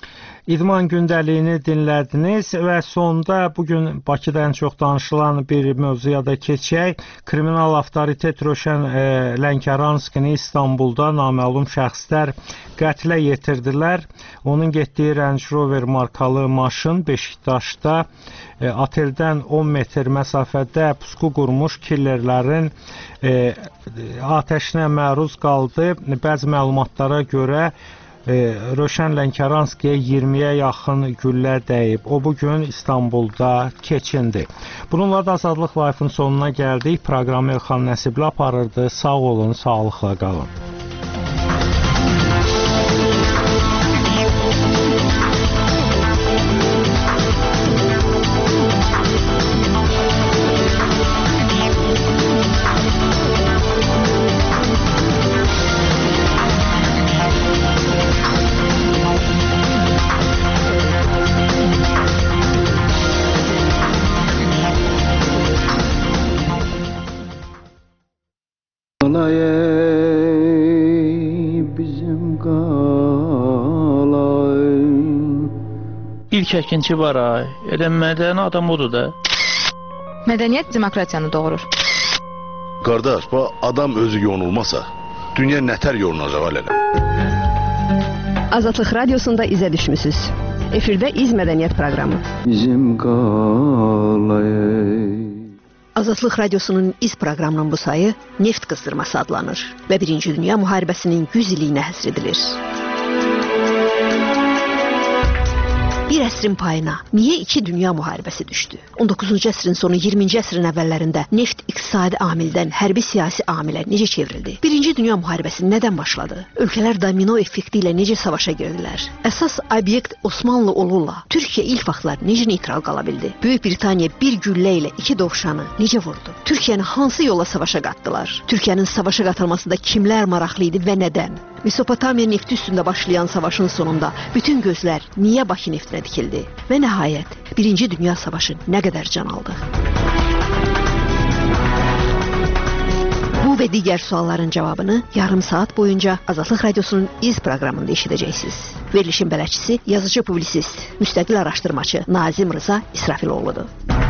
İdman gündəliyini dinlədiniz və sonda bugün Bakıda ən çox danışılan bir mövzuya da keçək. Kriminal avtoritet Rövşən e, Lənkəranskini İstanbulda naməlum şəxslər qətlə yetirdilər. Onun getdiyi Range Rover markalı maşın Beşiktaşda e, oteldən on metr məsafədə pusqu qurmuş killerlərin e, atəşinə məruz qaldı. Bəzi məlumatlara görə E, Rövşən Lənkəranskiyə iyirmiyə yaxın güllər dəyib. O bu gün İstanbulda keçindi. Bununla da Azadlıq Live-ın sonuna gəldik. Proqramı Elxan Nəsibli aparırdı. Sağ olun, sağlıqla qalın. İlk əkinçi var ay. Elə mədəni adam odur da. Mədəniyyət demokratiyanı doğurur. Qardaş, bu adam özü yonulmasa, dünya nətər yolunacaq alələ? Azadlıq Radiosunda izə düşmüsüz. Efirdə İz Mədəniyyət proqramı. Bizim qalayı. Azadlıq Radiosunun İz proqramının bu sayı Neft qızdırması adlanır və Birinci Dünya müharibəsinin yüz illiyinə həsr edilir. Bir əsrin payına niyə iki dünya müharibəsi düşdü? on doqquzuncu əsrin sonu, iyirminci əsrin əvvəllərində neft iqtisadi amildən hərbi siyasi amilə necə çevrildi? Birinci Dünya müharibəsi nədən başladı? Ölkələr domino effekti ilə necə savaşa girdilər? Əsas obyekt Osmanlı olurla Türkiyə ilk vaxtlar necə neytral qala bildi? Böyük Britaniya bir güllə ilə iki dovşanı necə vurdu? Türkiyəni hansı yolla savaşa qatdılar? Türkiyənin savaşa qatılmasında kimlər maraqlı idi və nədən? Mesopotamiya nefti üstündə başlayan savaşın sonunda bütün gözlər niyə Bakı neftinə dikildi? Və nəhayət, Birinci Dünya Savaşı nə qədər can aldı? Bu və digər sualların cavabını yarım saat boyunca Azadlıq Radiosunun İz proqramında eşidəcəksiniz. Verilişin bələdçisi, yazıcı publisist, müstəqil araşdırmaçı Nazim Rıza İsrafiloğludur.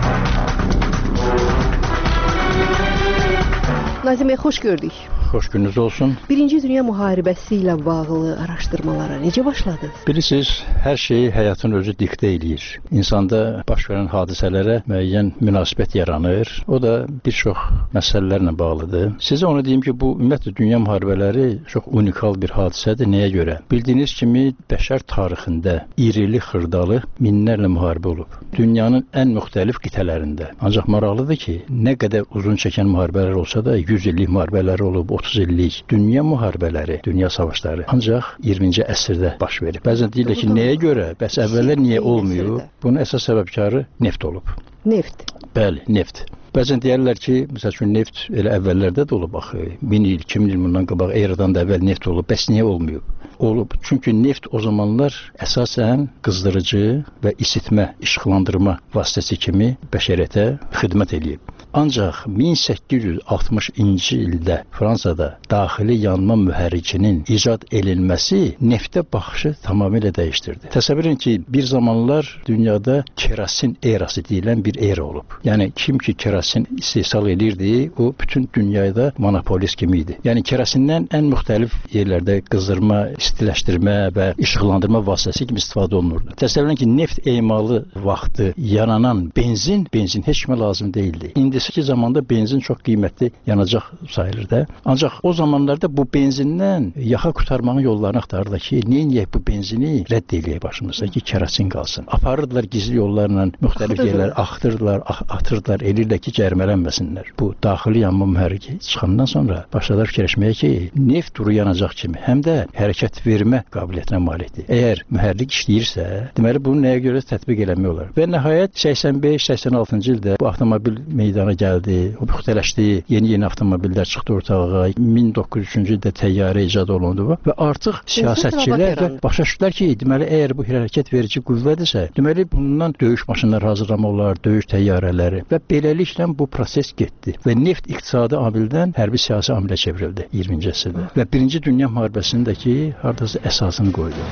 Nazim bəy, xoş gördük. Xoş gününüz olsun. Birinci Dünya müharibəsi ilə bağlı araşdırmalara necə başladınız? Bilirsiniz, hər şeyi həyatın özü diktə eləyir. İnsanda baş verən hadisələrə müəyyən münasibət yaranır. O da bir çox məsələlərlə bağlıdır. Sizə onu deyim ki, bu ümumiyyətlə dünya müharibələri çox unikal bir hadisədir. Nəyə görə? Bildiyiniz kimi bəşər tarixində irili xırdalı minlərlə müharibə olub. Dünyanın ən müxtəlif qitələrində. Ancaq maraqlıdır ki, nə qədər uzun çəkən müharibələr olsa da yüz illik müharibələr olub, otuz illik dünya müharibələri, dünya savaşları ancaq iyirminci əsrdə baş verib. Bəzən deyirlər ki, nəyə görə? Bəs əvvəllər niyə olmuyor? Bunun əsas səbəbkarı neft olub. Neft? Bəli, neft. Bəzən deyərlər ki, məsəl üçün neft elə əvvəllərdə də olub axı. min il, iki min il bundan qabaq eradan da əvvəl neft olub. Bəs niyə olmuyor? Olub. Çünki neft o zamanlar əsasən qızdırıcı və isitmə, işıqlandırma vasitəsi kimi bəşəriyyətə xidmət eləyib. Ancaq min səkkiz yüz altmışıncı ildə Fransada daxili yanma mühərrikinin icad edilməsi neftə baxışı tamamilə dəyişdirdi. Təsəvvür edin ki, bir zamanlar dünyada kerasin erası deyilən bir era olub. Yəni kim ki kerasin istehsal edirdi, o bütün dünyada monopolist kimi idi. Yəni kerasindən ən müxtəlif yerlərdə qızdırma, istiləşdirmə və işıqlandırma vasitəsi kimi istifadə olunurdu. Təsəvvür edin ki, neft emalı vaxtı yananan benzin, benzin heç kimə lazım deyildi. İndi ki zamanda benzin çox qiymətli yanacaq sayılır da. Ancaq o zamanlarda bu benzindən yaxa qurtarmağın yollarını axtarırdı ki, niyə bu benzini rədd eləyək başımızda ki, kerasin qalsın. Aparırdılar gizli yollarla müxtəlif yerlər, axtırdılar, atırdılar, elirlər ki, cərmələnməsinlər. Bu daxili yanma mühərriki çıxandan sonra başladılar fikirləşməyə ki, neft duru yanacaq kimi həm də hərəkət vermə qabiliyyətinə malikdir. Əgər mühərrik işləyirsə, deməli bunu nəyə görə tətbiq eləmək olar? Və nəhayət səksən beş səksən altıncı ildə bu avtomobil meydana gəldi, o müxtələşdi, yeni-yeni avtomobillər çıxdı ortalığa, min doqquz yüz üçüncü ildə təyyarə icad olundu və artıq siyasətçilər də başa düşdülər ki, deməli, əgər bu hərəkət verici qüvvədirsə, deməli, bundan döyüş maşınları hazırlamaq olar, döyüş təyyarələri və beləliklə bu proses getdi və neft iqtisadi amildən hərbi siyasi amilə çevrildi iyirminci əsrdə və Birinci Dünya müharibəsindəki hardasa əsasını qoydu.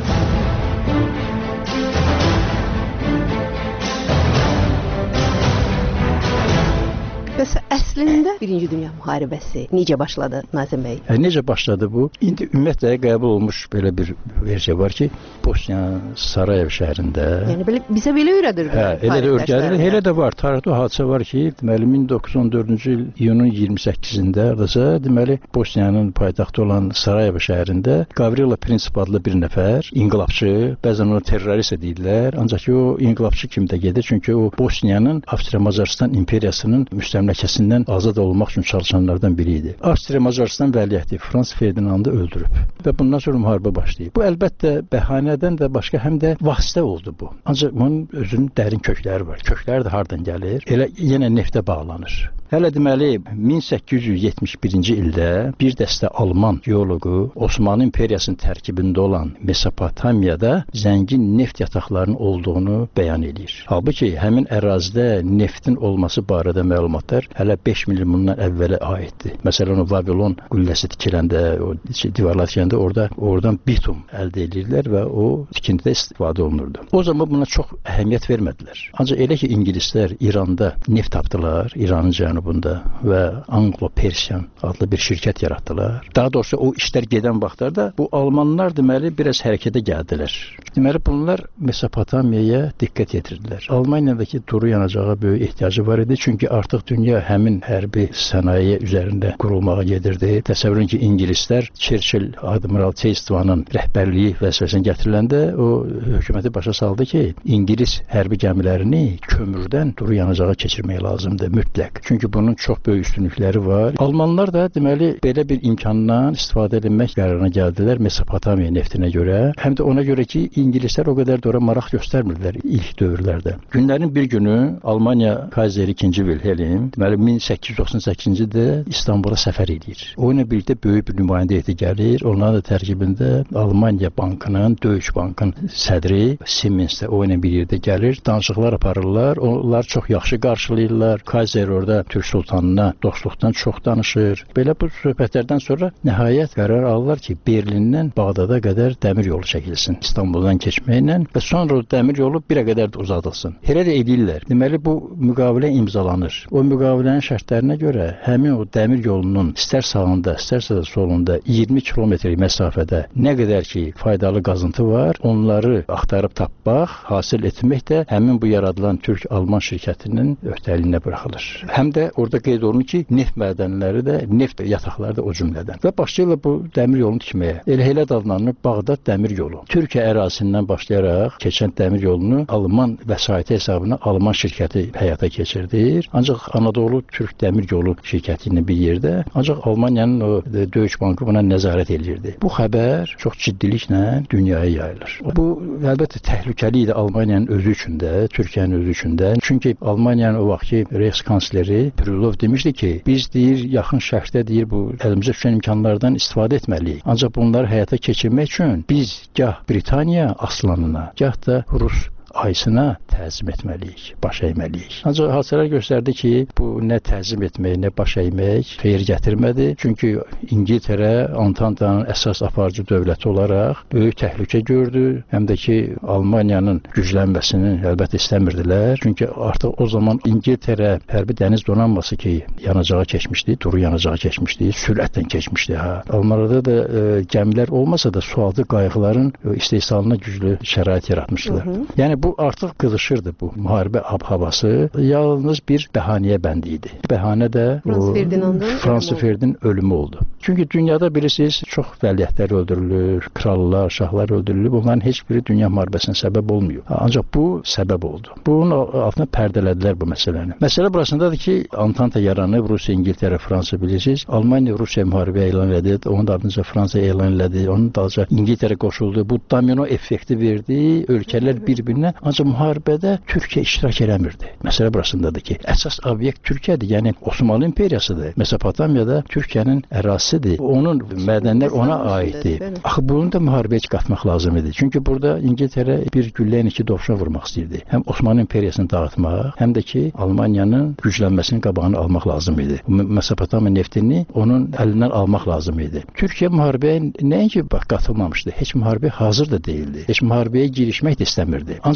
Bəs əslində Birinci Dünya müharibəsi necə başladı Nazim bəy? E, necə başladı bu? İndi ümumiyyətlə qəbul olmuş belə bir versiya var ki, Bosniya Sarayev şəhərində. Yəni belə bizə belə öyrədir. Hə, elə də öyrədir. Elə də var. Tarixdə hadisə var ki, deməli min doqquz yüz on dördüncü il iyunun iyirmi səkkizində adasa deməli Bosniyanın paytaxtı olan Sarayev şəhərində Gavrilo Prinsip adlı bir nəfər inqilabçı, bəzən onu terrorist deyirlər, ancaq ki, o inqilabçı kimi də gedir, çünki o Bosniyanın Avstriya-Macaristan imperiyasının müstəmləkəsindən azad olmaq üçün çalışanlardan biri idi. Avstriya-Macaristan vəliəhdi Frans Ferdinandı öldürüb və bundan sonra müharibə başlayıb. Bu əlbəttə bəhanədən də başqa həm də vasitə oldu bu. Ancaq bunun özünün dərin kökləri var. Kökləri də hardan gəlir? Elə yenə neftə bağlanır. Hələ deməli min səkkiz yüz yetmiş birinci ildə bir dəstə Alman geoloqu Osmanlı imperiyasının tərkibində olan Mesopotamiyada zəngin neft yataqlarının olduğunu bəyan edir. Halbuki həmin ərazidə neftin olması barədə məlumatlar hələ beş milyon bundan əvvələ aiddir. Məsələn, o Vavilon qülləsi tikiləndə, o divarlar tikiləndə orada oradan bitum əldə edirlər və o tikintidə istifadə olunurdu. O zaman buna çox əhəmiyyət vermədilər. Ancaq elə ki, ingilislər İranda neft tapdılar, İranın cənubunda və Anglo-Persian adlı bir şirkət yaratdılar. Daha doğrusu o işlər gedən vaxtlarda bu almanlar deməli biraz hərəkətə gəldilər. Deməli bunlar Mesopotamiyaya diqqət yetirdilər. Almaniyadakı duru yanacağa böyük ehtiyacı var idi, çünki artıq dünya həmin hərbi sənaye üzərində qurulmağa gedirdi. Təsəvvür edin ki, ingilislər Churchill Admiral Chestvanın rəhbərliyi vəzifəsinə gətiriləndə o hökuməti başa saldı ki, İngilis hərbi gəmilərini kömürdən duru yanacağa keçirmək lazımdır mütləq. Çünki bunun çox böyük üstünlükləri var. Almanlar da deməli belə bir imkandan istifadə etmək qərarına gəldilər Mesopotamiya neftinə görə. Həm də ona görə ki, ingilislər o qədər də ora maraq göstərmirdilər ilk dövrlərdə. Günlərin bir günü Almaniya Kayseri ikinci Wilhelm deməli min səkkiz yüz doxsan səkkizinci ildə İstanbula səfər edir. O ilə birlikdə böyük bir nümayəndə heyəti gəlir. Onların da tərkibində Almaniya Bankının, Deutsche Bankın sədri Siemens də o ilə bir yerdə gəlir. Danışıqlar aparırlar. Onlar çox yaxşı qarşılayırlar. Kayser orada Türk sultanına dostluqdan çox danışır. Belə bu söhbətlərdən sonra nəhayət qərar alırlar ki, Berlindən Bağdada qədər dəmir yolu çəkilsin. İstanbuldan keçməklə və sonra o dəmir yolu bir qədər də uzadılsın. Elə də edirlər. Deməli bu müqavilə imzalanır. O müqavilənin şərtlərinə görə həmin o dəmir yolunun istər sağında, istərsə də solunda iyirmi kilometr məsafədə nə qədər ki faydalı qazıntı var, onları axtarıb tapmaq, hasil etmək də həmin bu yaradılan Türk-Alman şirkətinin öhdəliyinə buraxılır. Həm də orada qeyd olunur ki, neft mədənləri də, neft yataqları da o cümlədən. Və başlayırlar bu dəmir yolunu tikməyə. Elə elə adlanır Bağdad dəmir yolu. Türkiyə ərazisindən başlayaraq keçən dəmir yolunu Alman vəsaiti hesabına Alman şirkəti həyata keçirdir. Ancaq Anadolu Türk dəmir yolu şirkəti ilə bir yerdə, ancaq Almaniyanın o Deutsche Bankı buna nəzarət edirdi. Bu xəbər çox ciddiliklə dünyaya yayılır. Bu əlbəttə təhlükəli idi Almaniyanın özü üçün də, Türkiyənin özü üçün də. Çünki Almaniyanın o vaxtki Reichskansleri Krylov demişdi ki, biz deyir yaxın şərqdə deyir bu əlimizə düşən imkanlardan istifadə etməliyik. Ancaq bunları həyata keçirmək üçün biz gah Britaniya aslanına, gah da Rus ayısına təzim etməliyik, baş əyməliyik. Ancaq hadisələr göstərdi ki, bu nə təzim etmək, nə baş əymək xeyir gətirmədi. Çünki İngiltərə Antantanın əsas aparıcı dövləti olaraq böyük təhlükə gördü. Həm də ki, Almaniyanın güclənməsini əlbəttə istəmirdilər. Çünki artıq o zaman İngiltərə hərbi dəniz donanması ki, yanacağa keçmişdi, duru yanacağa keçmişdi, sürətlə keçmişdi. Ha. Almanlarda da e, gəmilər olmasa da sualtı qayıqların e, istehsalına güclü şərait yaratmışdılar. Hı -hı. Yəni bu artıq qızışırdı bu müharibə ab-havası. Yalnız bir bəhanəyə bəndi idi. Bəhanə də Frans Ferdinandın Frans Ferdinand ölümü oldu. Çünki dünyada bilirsiniz çox vəliəhtlər öldürülür, krallar, şahlar öldürülür. Bunların heç biri dünya müharibəsinə səbəb olmuyor. Ancaq bu səbəb oldu. Bunun altına pərdələdilər bu məsələni. Məsələ burasındadır ki, Antanta yaranıb, Rusiya, İngiltərə, Fransa bilirsiniz. Almaniya Rusiya müharibə elan edir. Onun ardınca Fransa elan elədi. Onun dalınca İngiltərə qoşuldu. Bu domino effekti verdi. Ölkələr bir-birinə. Ancaq müharibədə Türkiyə iştirak eləmirdi. Məsələ burasındadır ki, əsas obyekt Türkiyədir. Yəni Osmanlı imperiyasıdır. Mesopotamiyada Türkiyənin ərazisidir. Onun mədənlər ona aiddir. Axı bunu da müharibəyə qatmaq lazım idi. Çünki burada İngiltərə bir güllə iki dovşan vurmaq istəyirdi. Həm Osmanlı imperiyasını dağıtmaq, həm də ki Almaniyanın güclənməsinin qabağını almaq lazım idi. Mesopotamiya neftini onun əlindən almaq lazım idi. Türkiyə müharibəyə nəinki bax qatılmamışdı. Heç müharibəyə hazır da değildi. Heç müharibəyə girişmək də istəmirdi. Ancaq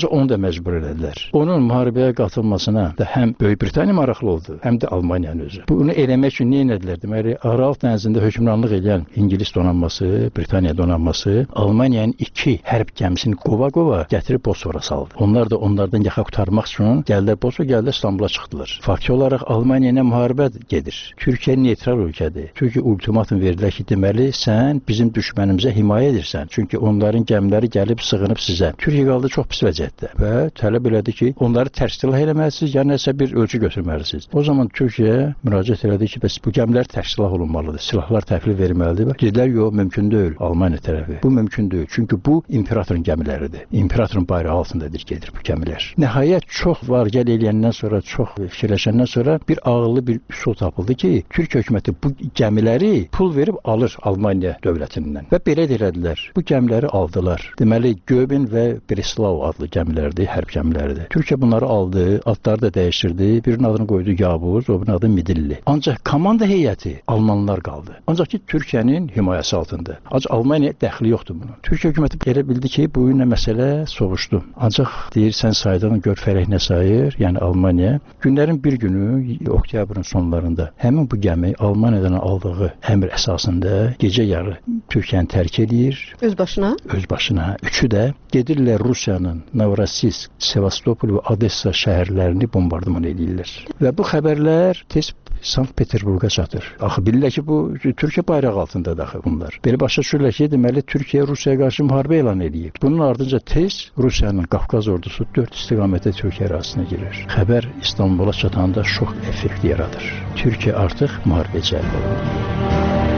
Ancaq onu da məcbur elədilər. Onun müharibəyə qatılmasına da həm Böyük Britaniya maraqlı oldu, həm də Almaniyanın özü. Bunu eləmək üçün nə etdilər? Deməli, Aralıq dənizində hökmranlıq edən İngilis donanması, Britaniya donanması Almaniyanın iki hərb gəmisini qova-qova gətirib Bosfora saldı. Onlar da onlardan yaxa qurtarmaq üçün gəldilər Bosfora, gəldilər İstanbula çıxdılar. Faktiki olaraq Almaniya ilə müharibə gedir. Türkiyə neytral ölkədir. Türkiyə ultimatum verdilər ki, deməli sən bizim düşmənimizə himayə edirsən. Çünki onların gəmiləri gəlib sığınıb sizə. Türkiyə qaldı çox pis vəziyyətdə və tələb elədi ki, onları tərs silah eləməlisiniz, ya nəsə bir ölçü götürməlisiniz. O zaman Türkiyə müraciət elədi ki, bəs bu gəmilər tərs silah olunmalıdır. Silahlar təhvil verilməlidir. Dedilər, yox, mümkün deyil. Almaniya tərəfi. Bu mümkün deyil. Çünki bu imperatorun gəmiləridir. İmperatorun bayrağı altındadır gedir bu gəmilər. Nəhayət çox var gəl eləyəndən sonra, çox fikirləşəndən sonra bir ağıllı bir üsul tapıldı ki, Türk hökuməti bu gəmiləri pul verib alır Almaniya dövlətindən. Və belə elədilər. Bu gəmiləri aldılar. Deməli, Göbin və Breslau adlı gəmilərdir, hərb gəmiləridir. Türkiyə bunları aldı, adları da dəyişdirdi. Birinin adını qoydu Yavuz, o birinin adı Midilli. Ancaq komanda heyəti Almanlar qaldı. Ancaq ki, Türkiyənin himayəsi altında. Ancaq Almaniya dəxli yoxdur bunun. Türkiyə hökuməti elə bildi ki, bu ilə məsələ soğuşdu. Ancaq deyirsən saydığın gör fərək nə sayır, yəni Almaniya. Günlərin bir günü, oktyabrın sonlarında həmin bu gəmi Almaniyadan aldığı əmr əsasında gecə yarı Türkiyəni tərk edir. Öz başına? Öz başına. Üçü də gedirlər Rusiyanın Novorossiysk, Sevastopol və Odessa şəhərlərini bombardıman edirlər. Və bu xəbərlər tez Sankt-Peterburqa çatır. Axı bilirlər ki, bu Türkiyə bayrağı altındadır axı bunlar. Belə başa düşürlər ki, deməli Türkiyə Rusiyaya qarşı müharibə elan edib. Bunun ardınca tez Rusiyanın Qafqaz ordusu dörd istiqamətdə Türkiyə ərazisinə girir. Xəbər İstanbula çatanda şok effekti yaradır. Türkiyə artıq müharibəyə cəlb olunur.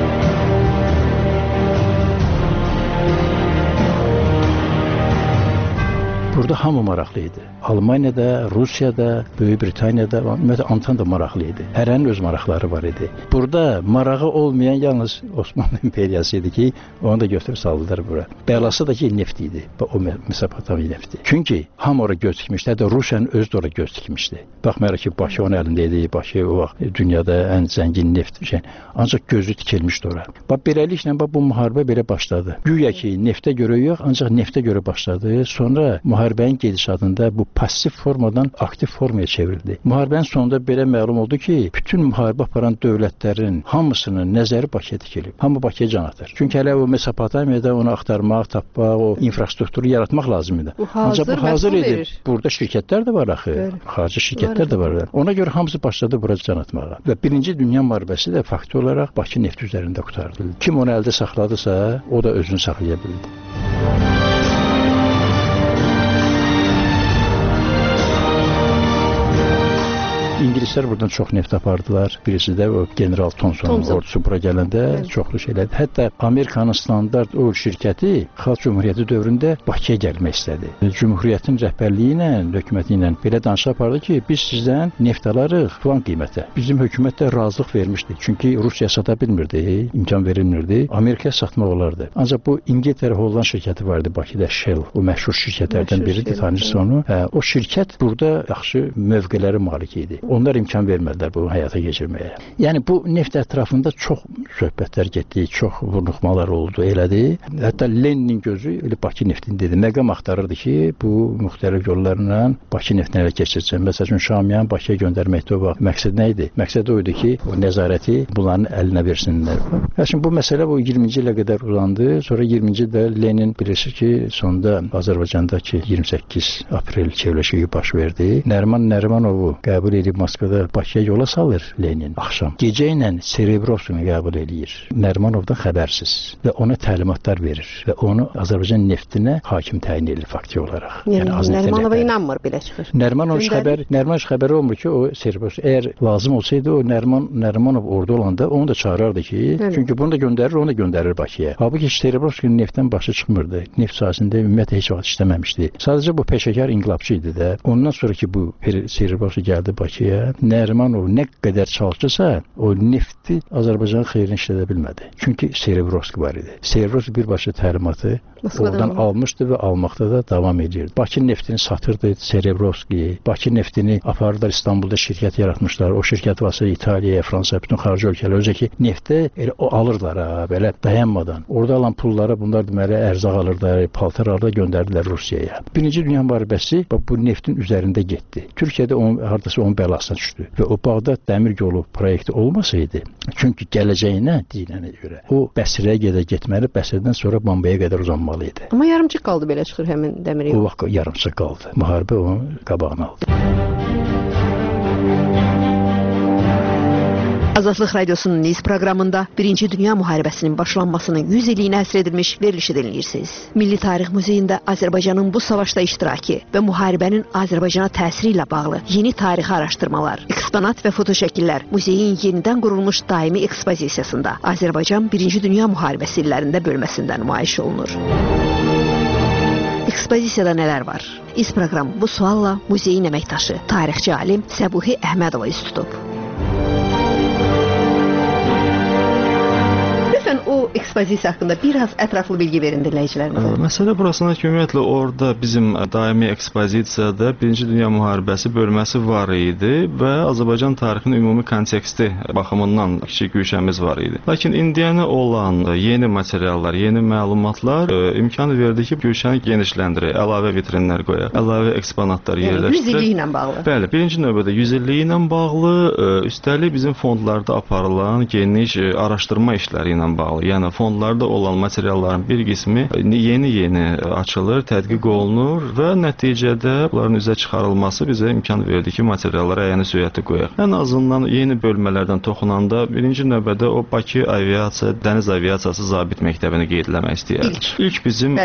Burada hamı maraqlı idi. Almaniyada, Rusiyada, Böyük Britaniyada, ümumiyyətlə Antanta maraqlı idi. Hərənin öz maraqları var idi. Burada marağı olmayan yalnız Osmanlı imperiyası idi ki, onu da götürüb saldılar bura. Bəlası da ki, neft idi. O Mesopotamiya nefti. Çünki hamı ora göz dikmişdi. Hətta Rusiyanın özü də ora göz dikmişdi. Baxmayaraq ki, Bakı onun əlində idi. Bakı o vaxt dünyada ən zəngin neft şey. Ancaq gözü tikilmişdi ora. Bax beləliklə bax bu müharibə belə başladı. Güya ki, neftə görə yox, ancaq neftə görə başladı. Sonra müharibənin gedişatında bu pasiv formadan aktiv formaya çevrildi. Müharibənin sonunda belə məlum oldu ki, bütün müharibə aparan dövlətlərin hamısının nəzəri Bakıya dikilib. Hamı Bakıya can atır. Çünki hələ o Mesopotamiyada onu axtarmaq, tapmaq, o infrastrukturu yaratmaq lazım idi. Bu hazır, ancaq bu hazır idi. Verir. Burada şirkətlər də var axı. Xarici şirkətlər də var. Ona görə hamısı başladı bura can atmağa. Və birinci Dünya müharibəsi də fakti olaraq Bakı nefti üzərində qurtardı. Kim onu əldə saxladısa, o da özünü saxlaya bildi. İngilislər buradan çox neft apardılar. Birisi də o General Thomsonun ordusu bura gələndə evet. çoxlu şeylər. Hətta Amerikanın standart oil şirkəti Xalq Cümhuriyyəti dövründə Bakıya gəlmək istədi. Cümhuriyyətin rəhbərliyi ilə, hökuməti ilə belə danışıq apardı ki, biz sizdən neft alarıq falan qiymətə. Bizim hökumət də razılıq vermişdi. Çünki Rusiya sata bilmirdi, imkan verilmirdi. Amerikaya satmaq olardı. Ancaq bu İngiltərə Holland şirkəti vardı Bakıda, Shell. O məşhur şirkətlərdən biridir, tanıyırsınız onu. Hə, o şirkət burada yaxşı mövqelərə malik idi. Onlar imkan vermədilər bunu həyata keçirməyə. Yəni bu neft ətrafında çox söhbətlər getdi, çox vurnuxmalar oldu, elədi. Hətta Leninin gözü elə Bakı neftini dedi. Məqam axtarırdı ki, bu müxtəlif yollarla Bakı neftini ələ keçirsin. Məsələn, Şamiyan Bakıya göndərməkdə o vaxt məqsəd nə idi? Məqsəd o idi ki, o nəzarəti bunların əlinə versinlər. Hətta bu məsələ bu iyirminci ilə qədər uzandı. Sonra iyirminci ildə Lenin bilirsiniz ki, sonda Azərbaycandakı iyirmi səkkiz aprel çevrilişi baş verdi. Nəriman Nərimanovu qəbul edib Moskvada Bakıya yola salır Lenin axşam. Gecə ilə Serebrovskini qəbul edir. Nərimanovdan xəbərsiz və ona təlimatlar verir və onu Azərbaycan neftinə hakim təyin edir fakti olaraq. Yəni, yəni Nərimanova inanmır belə çıxır. Nərimanov xəbər, Nərimanov xəbəri olmur ki, o Serebrovski əgər lazım olsaydı o Nəriman Nərimanov orada olanda onu da çağırardı ki, Hı. çünki bunu da göndərir, onu da göndərir Bakıya. Halbuki Serebrovskinin neftdən başı çıxmırdı. Neft sahəsində ümumiyyətlə heç vaxt işləməmişdi. Sadəcə bu peşəkar inqilabçı idi də. Ondan sonra ki bu Serebrovski gəldi Bakıya Rusiya. Nərimanov nə qədər çalışırsa, o nefti Azərbaycanın xeyrinə işlədə bilmədi. Çünki Serebrovski var idi. Serebrovski birbaşa təlimatı oradan almışdı və almaqda da davam edirdi. Bakı neftini satırdı Serebrovski. Bakı neftini apardılar, İstanbulda şirkət yaratmışlar. O şirkət vasitəsilə İtaliyaya, Fransaya, bütün xarici ölkələr özəki neftə elə o alırlar ha, belə dayanmadan. Orada alan pulları bunlar deməli ərzaq alırlar, paltar alırlar, göndərdilər Rusiyaya. Birinci Dünya müharibəsi bu neftin üzərində getdi. Türkiyədə onun hardasa onun bəlasına düşdü və o Bağdad dəmir yolu proyekti olmasaydı, çünki gələcəyinə deyilənə görə o Bəsrəyə gedə getməli, Bəsrədən sonra Bambaya qədər uzanmalı idi. Amma yarımçıq qaldı belə çıxır həmin dəmir yolu. O vaxt yarımçıq qaldı. Müharibə onun qabağını aldı. Azadlıq Radiosunun Niz proqramında Birinci Dünya müharibəsinin başlanmasının yüz illiyinə həsr edilmiş verilişi dinləyirsiniz. Milli Tarix Muzeyində Azərbaycanın bu savaşda iştirakı və müharibənin Azərbaycana təsiri ilə bağlı yeni tarixi araşdırmalar, eksponat və fotoşəkillər muzeyin yenidən qurulmuş daimi ekspozisiyasında Azərbaycan Birinci Dünya müharibəsi illərində bölməsində nümayiş olunur. Ekspozisiyada nələr var? İz proqram bu sualla muzeyin əməkdaşı, tarixçi alim Səbuhi Əhmədova üz tutub. O ekspozisiya haqqında biraz ətraflı bilgi verin dinləyicilərimizə. Məsələ burasına ki, ümumiyyətlə orada bizim daimi ekspozisiyada Birinci Dünya müharibəsi bölməsi var idi və Azərbaycan tarixinin ümumi konteksti baxımından kiçik güşəmiz var idi. Lakin indiyənə olan yeni materiallar, yeni məlumatlar e, imkan verdi ki, güşəni genişləndirək, əlavə vitrinlər qoyaq, əlavə eksponatlar yerləşdirək. yüz illiyi ilə bağlı. Bəli, birinci növbədə yüz illiyi ilə bağlı, e, üstəlik bizim fondlarda aparılan geniş e, araşdırma işləri ilə bağlı. Yəni fondlarda olan materialların bir qismi yeni-yeni açılır, tədqiq olunur və nəticədə bunların üzə çıxarılması bizə imkan verdi ki, materiallara əyəni sürəti qoyaq. Ən azından yeni bölmələrdən toxunanda birinci növbədə o Bakı aviasiya, dəniz aviasiyası zabit məktəbini qeyd etmək istəyirəm. İlk, ilk bizim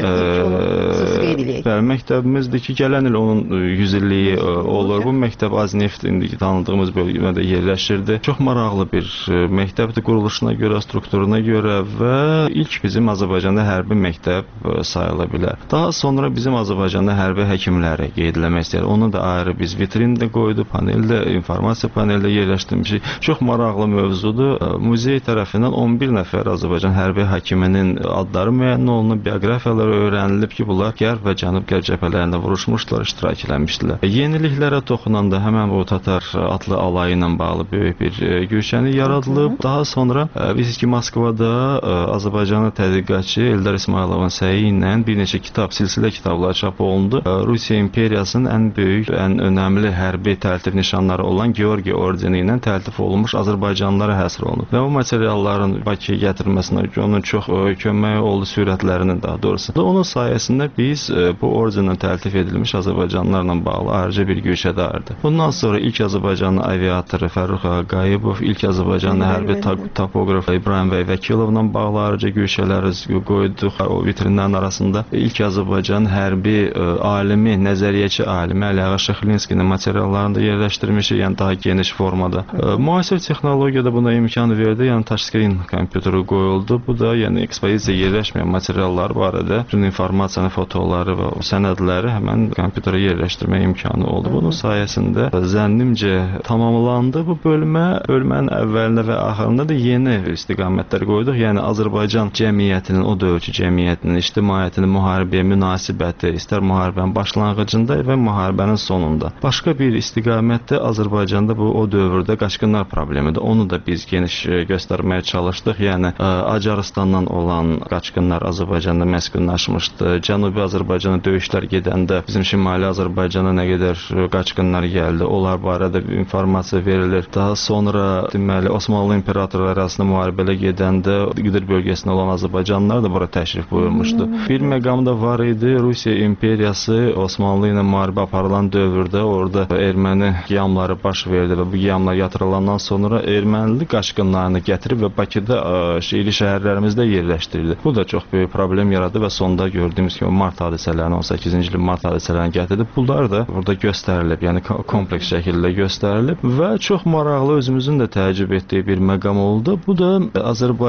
bəli, bəli, məktəbimizdir ki, gələn il onun yüz illiyi olur. Bu məktəb Azneft indiki tanıdığımız bölmədə yerləşirdi. Çox maraqlı bir məktəbdir quruluşuna görə, strukturuna görə və ilk bizim Azərbaycanda hərbi məktəb sayıla bilər. Daha sonra bizim Azərbaycanda hərbi həkimləri qeyd etmək istəyir. Onu da ayrı biz vitrində qoydu, paneldə, informasiya paneldə yerləşdirmişik. Çox maraqlı mövzudur. Muzey tərəfindən on bir nəfər Azərbaycan hərbi həkiminin adları müəyyən olunub, bioqrafiyaları öyrənilib ki, bunlar Qərb və Cənub-Qərb cəbhələrində vuruşmuşlar, iştirak etmişdilər. Yeniliklərə toxunanda həmən o Tatar atlı alayı ilə bağlı böyük bir güşəni yaradılıb. Daha sonra biz ki, Moskvada Azərbaycanlı tədqiqatçı Eldar İsmayılovun səyi ilə bir neçə kitab, silsilə kitablar çap olundu. Rusiya imperiyasının ən böyük, ən önəmli hərbi təltif nişanları olan Georgiy ordeni ilə təltif olunmuş Azərbaycanlılara həsr olunub. Və o materialların Bakıya gətirilməsinə onun çox köməyi oldu, sürətlərinin daha doğrusu. Onun sayəsində biz bu ordenlə təltif edilmiş Azərbaycanlılarla bağlı ayrıca bir güşədardı. Bundan sonra ilk Azərbaycanlı aviatoru Fərrux Qayıbov, ilk Azərbaycanlı hərbi topoqraf İbrahim bəy Vəkilovla bağlı ayrıca güşələri qoyduq o vitrinlərin arasında. İlk Azərbaycan hərbi ə, alimi, nəzəriyyəçi alimi Əliağa Şıxlinskinin materiallarını da yerləşdirmişik, yəni daha geniş formada. Ə, müasir texnologiyada buna imkan verdi, yəni touchscreen kompüteri qoyuldu. Bu da yəni ekspozisiya yerləşməyən materiallar barədə bütün informasiyanı, fotoları və sənədləri həmən kompüterə yerləşdirmə imkanı oldu. Bunun sayəsində zənnimcə tamamlandı bu bölmə. Bölmənin əvvəlində və axırında da yeni istiqamətlər qoyduq. Yəni Azərbaycan cəmiyyətinin, o dövrkü cəmiyyətinin, ictimaiyyətinin müharibəyə münasibəti, istər müharibənin başlanğıcında və müharibənin sonunda. Başqa bir istiqamətdə Azərbaycanda bu o dövrdə qaçqınlar problemidir. Onu da biz geniş göstərməyə çalışdıq. Yəni Acarıstandan olan qaçqınlar Azərbaycanda məskunlaşmışdı. Cənubi Azərbaycana döyüşlər gedəndə bizim Şimali Azərbaycana nə qədər qaçqınlar gəldi, onlar barədə informasiya verilir. Daha sonra deməli Osmanlı imperatorları arasında müharibələ gedəndə Qıdır bölgəsində olan Azərbaycanlılar da bura təşrif buyurmuşdu. Bir məqam da var idi. Rusiya imperiyası Osmanlı ilə müharibə aparılan dövrdə orada erməni qiyamları baş verdi və bu qiyamlar yatırılandan sonra ermənili qaçqınlarını gətirib və Bakıda şəhərli şəhərlərimizdə yerləşdirdi. Bu da çox böyük problem yaradı və sonda gördüyümüz kimi mart hadisələrini, on səkkizinci ilin mart hadisələrini gətirdi. Bunlar da burada göstərilib, yəni kompleks şəkildə göstərilib və çox maraqlı, özümüzün də təəccüb etdiyi bir məqam oldu. Bu da Azərbaycan o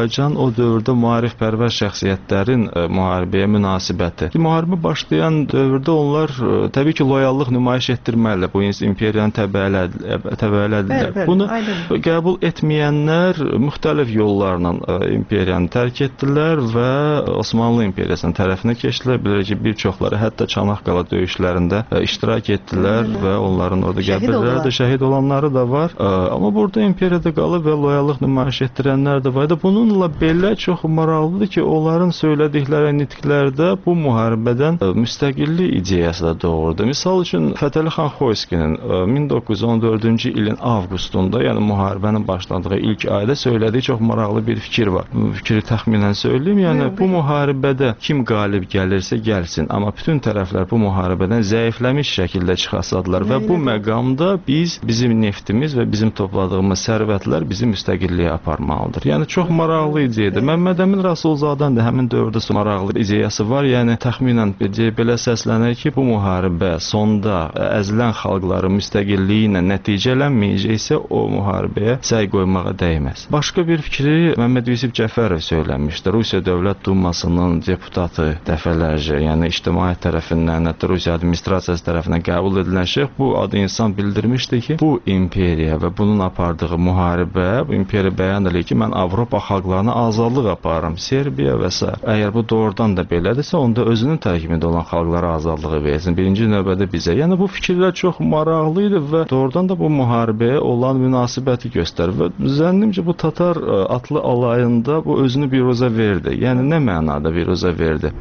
o dövrdə maarifpərvər şəxsiyyətlərin ə, müharibəyə münasibəti. Müharibə başlayan dövrdə onlar ə, təbii ki, loyallıq nümayiş etdirməlidirlər. Bu imperiyanı təbəələdilər. Bunu aydın. Qəbul etməyənlər müxtəlif yollarla ə, imperiyanı tərk etdilər və Osmanlı imperiyasının tərəfinə keçdilər. Bilir ki, bir çoxları hətta Çanaqqala döyüşlərində ə, iştirak etdilər Hı. və onların orada qəbirləri də şəhid olanları da var. Ə, amma burada imperiyada qalıb və loyallıq nümayiş etdirənlər də var. Bununla belə çox maraqlıdır ki, onların söylədikləri nitqlərdə bu müharibədən ə, müstəqillik ideyası da doğurdu. Misal üçün Fətəli xan Xoyskinin ə, min doqquz yüz on dördüncü ilin avqustunda, yəni müharibənin başladığı ilk ayda söylədiyi çox maraqlı bir fikir var. Bu fikri təxminən söyləyim, yəni bu müharibədə kim qalib gəlirsə gəlsin, amma bütün tərəflər bu müharibədən zəifləmiş şəkildə çıxasadılar və bu məqamda biz, bizim neftimiz və bizim topladığımız sərvətlər bizi müstəqilliyə aparmalıdır. Yəni çox maraqlı ideyadır. Məmməd Əmin Rasulzadənin də həmin dövrdə maraqlı ideyası var. Yəni təxminən belə səslənir ki, bu müharibə sonda əzilən xalqların müstəqilliyi ilə nəticələnməyəcəksə o müharibəyə səy qoymağa dəyməz. Başqa bir fikri Məmməd Yusif Cəfərov söyləmişdi. Rusiya Dövlət Dumasının deputatı dəfələrcə, yəni ictimaiyyət tərəfindən, hətta Rusiya administrasiyası tərəfindən qəbul edilən şəxs bu adı insan bildirmişdi ki, bu imperiya və bunun apardığı müharibə, bu imperiya bəyan edir ki, mən Avropa xalqlarına azadlıq aparıram, Serbiya və s. Əgər bu doğrudan da belədirsə, onda özünün tərkibində olan xalqlara azadlığı versin. Birinci növbədə bizə. Yəni bu fikirlər çox maraqlı idi və doğrudan da bu müharibəyə olan münasibəti göstərir və zənnimcə bu Tatar atlı alayında bu özünü biruzə verdi. Yəni nə mənada biruzə verdi?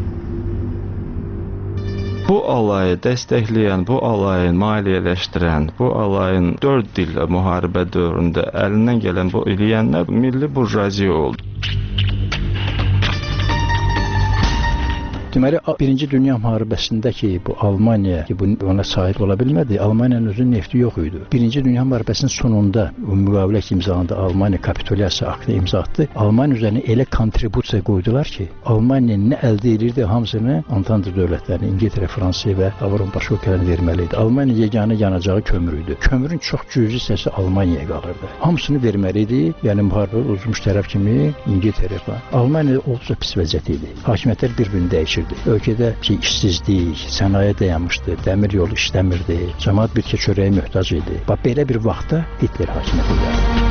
Bu alayı dəstəkləyən, bu alayı maliyyələşdirən, bu alayın dörd il müharibə dövründə əlindən gələn bu eləyənlər milli burjuaziya oldu. Deməli, Birinci Dünya müharibəsində ki, bu Almaniya ki, bu ona sahib ola bilmədi, Almaniyanın özünün nefti yox idi. Birinci Dünya müharibəsinin sonunda o müqavilə imzalandı, Almaniya kapitulyasiya aktı imza atdı. Almaniya üzərinə elə kontribusiya qoydular ki, Almaniya nə əldə edirdi, hamısını Antante dövlətlərini, İngiltərə, Fransa və Avropa başqa ölkələrinə verməli idi. Almaniya yeganə yanacağı kömür idi. Kömürün çox cüzi hissəsi Almaniyaya qalırdı. Hamısını verməli idi. Yəni müharibə uzmuş tərəf kimi İngiltərə falan. Almaniya olduqca pis vəziyyət idi. Hakimiyyətlər bir-birini dəyişirdi. Ölkədə ki, işsizlik, sənaye dayanmışdı, dəmir yolu işləmirdi, cəmaət bir çörəyə möhtac idi. Bax, belə bir vaxtda Hitler hakimiyyətə gəldi.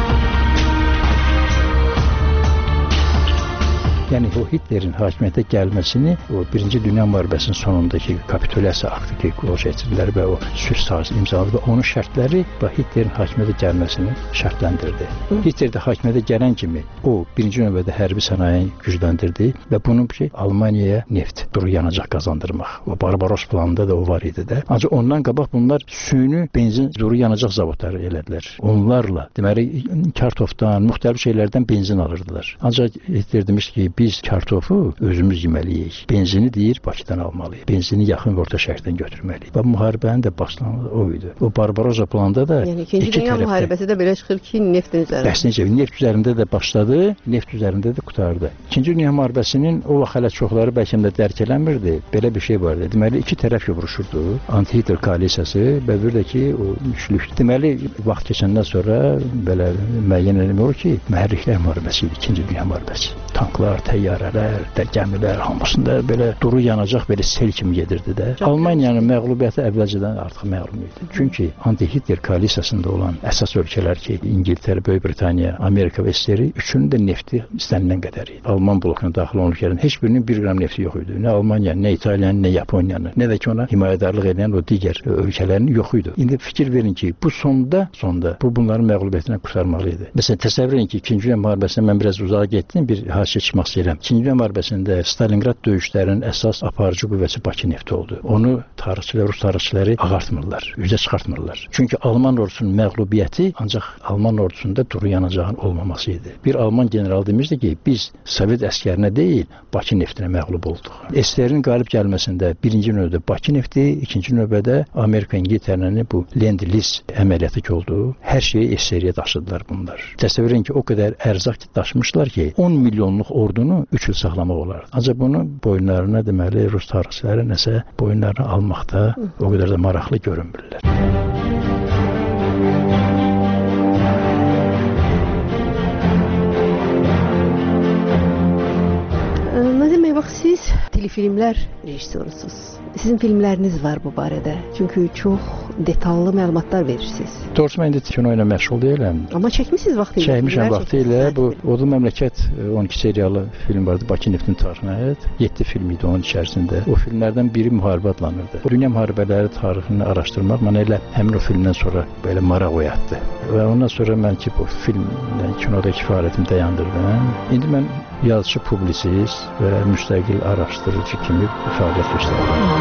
Yəni o Hitlerin hakimiyyətə gəlməsini o Birinci Dünya müharibəsinin sonundakı kapitulyasiya aktı ki, qol çəkdilər və o sülh sazisi imzaladı və onun şərtləri və Hitlerin hakimiyyətə gəlməsini şərtləndirdi. Hitler də hakimiyyətə gələn kimi o birinci növbədə hərbi sənayeni gücləndirdi və bunun ki, Almaniyaya neft, duru yanacaq qazandırmaq. O Barbaros planında da o var idi də. Ancaq ondan qabaq bunlar süni benzin, duru yanacaq zavodları elədilər. Onlarla, deməli, kartofdan, müxtəlif şeylərdən benzin alırdılar. Ancaq Hitler demişdi ki, biz kartofu özümüz yeməliyik. Benzini deyir Bakıdan almalıyıq. Benzini yaxın və orta şərqdən götürməliyik. Və müharibənin də başlanğıcı o idi. O Barbarossa planında da yəni ikinci dünya müharibəsi də belə çıxır ki, neftin üzərində. Bəs necə? Neft üzərində də başladı, neft üzərində də qurtardı. İkinci dünya müharibəsinin o vaxt hələ çoxları bəlkə də dərk eləmirdi. Belə bir şey vardı. Deməli iki tərəf vuruşurdu. Anti-Hitler koalisiyası və bir də ki, o üçlük. Deməli vaxt keçəndən sonra belə müəyyən eləmək olur ki, mühərriklər müharibəsi idi ikinci dünya müharibəsi. Tanklar, təyyarələr, də gəmilər hamısında belə duru yanacaq belə sel kimi gedirdi də. Almaniyanın məğlubiyyəti əvvəlcədən artıq məlum idi. Çünki anti-Hitler koalisiyasında olan əsas ölkələr ki, İngiltərə, Böyük Britaniya, Amerika və S S R üçünün də nefti istənilən qədər idi. Alman blokuna daxil olan ölkələrin heç birinin bir qram nefti yox idi. Nə Almaniya, nə İtaliyanın, nə Yaponiyanın, nə də ki ona himayədarlıq edən o digər ölkələrin yox idi. İndi fikir verin ki, bu sonda, sonda bu bunların məğlubiyyətindən qurtarmalı idi. Məsələn, təsəvvür edin ki, ikinci dünya müharibəsindən mən biraz uzağa getdim, bir hadisə çıxmaq istəyirəm. İkinci dünya müharibəsində Stalingrad döyüşlərinin əsas aparıcı qüvvəsi Bakı nefti oldu. Onu tarixçilər, Rus tarixçiləri ağartmırlar, üzə çıxartmırlar. Çünki Alman ordusunun məğlubiyyəti ancaq Alman ordusunda duru yanacağın olmaması idi. Bir Alman general demişdi ki, biz Sovet əskərinə deyil, Bakı neftinə məğlub olduq. S S R-in qalib gəlməsində birinci növbədə Bakı nefti, ikinci növbədə Amerika, İngiltərənin bu Lend-Liz əməliyyatı ki oldu. Hər şeyi S S R-yə daşıdılar bunlar. Təsəvvür edin ki, o qədər ərzaq daşımışlar ki, on milyonluq ordunu üç il saxlamaq olardı. Ancaq bunu boyunlarına deməli Rus tarixçiləri nəsə boyunlarına almaqda o qədər də maraqlı görünmürlər. Siz telefilmlər rejissorusunuz. Sizin filmləriniz var bu barədə. Çünki çox detallı məlumatlar verirsiniz. Doğrusu mən indi kino ilə məşğul deyiləm. Amma çəkmisiniz vaxtı ilə. Çəkmişəm vaxtı ilə. Bu Odlu Məmləkət on iki seriyalı film vardı. Bakı Neftin tarixinə aid. yeddi film idi onun içərisində. O filmlərdən biri müharibə adlanırdı. Dünya müharibələri tarixini araşdırmaq mənə elə həmin o filmdən sonra belə maraq oyatdı. Və ondan sonra mən ki bu filmlə kinodakı fəaliyyətimi dayandırdım. İndi mən yazıcı, publisist və müstəqil araşdırıcı kimi fəaliyyət göstərirəm.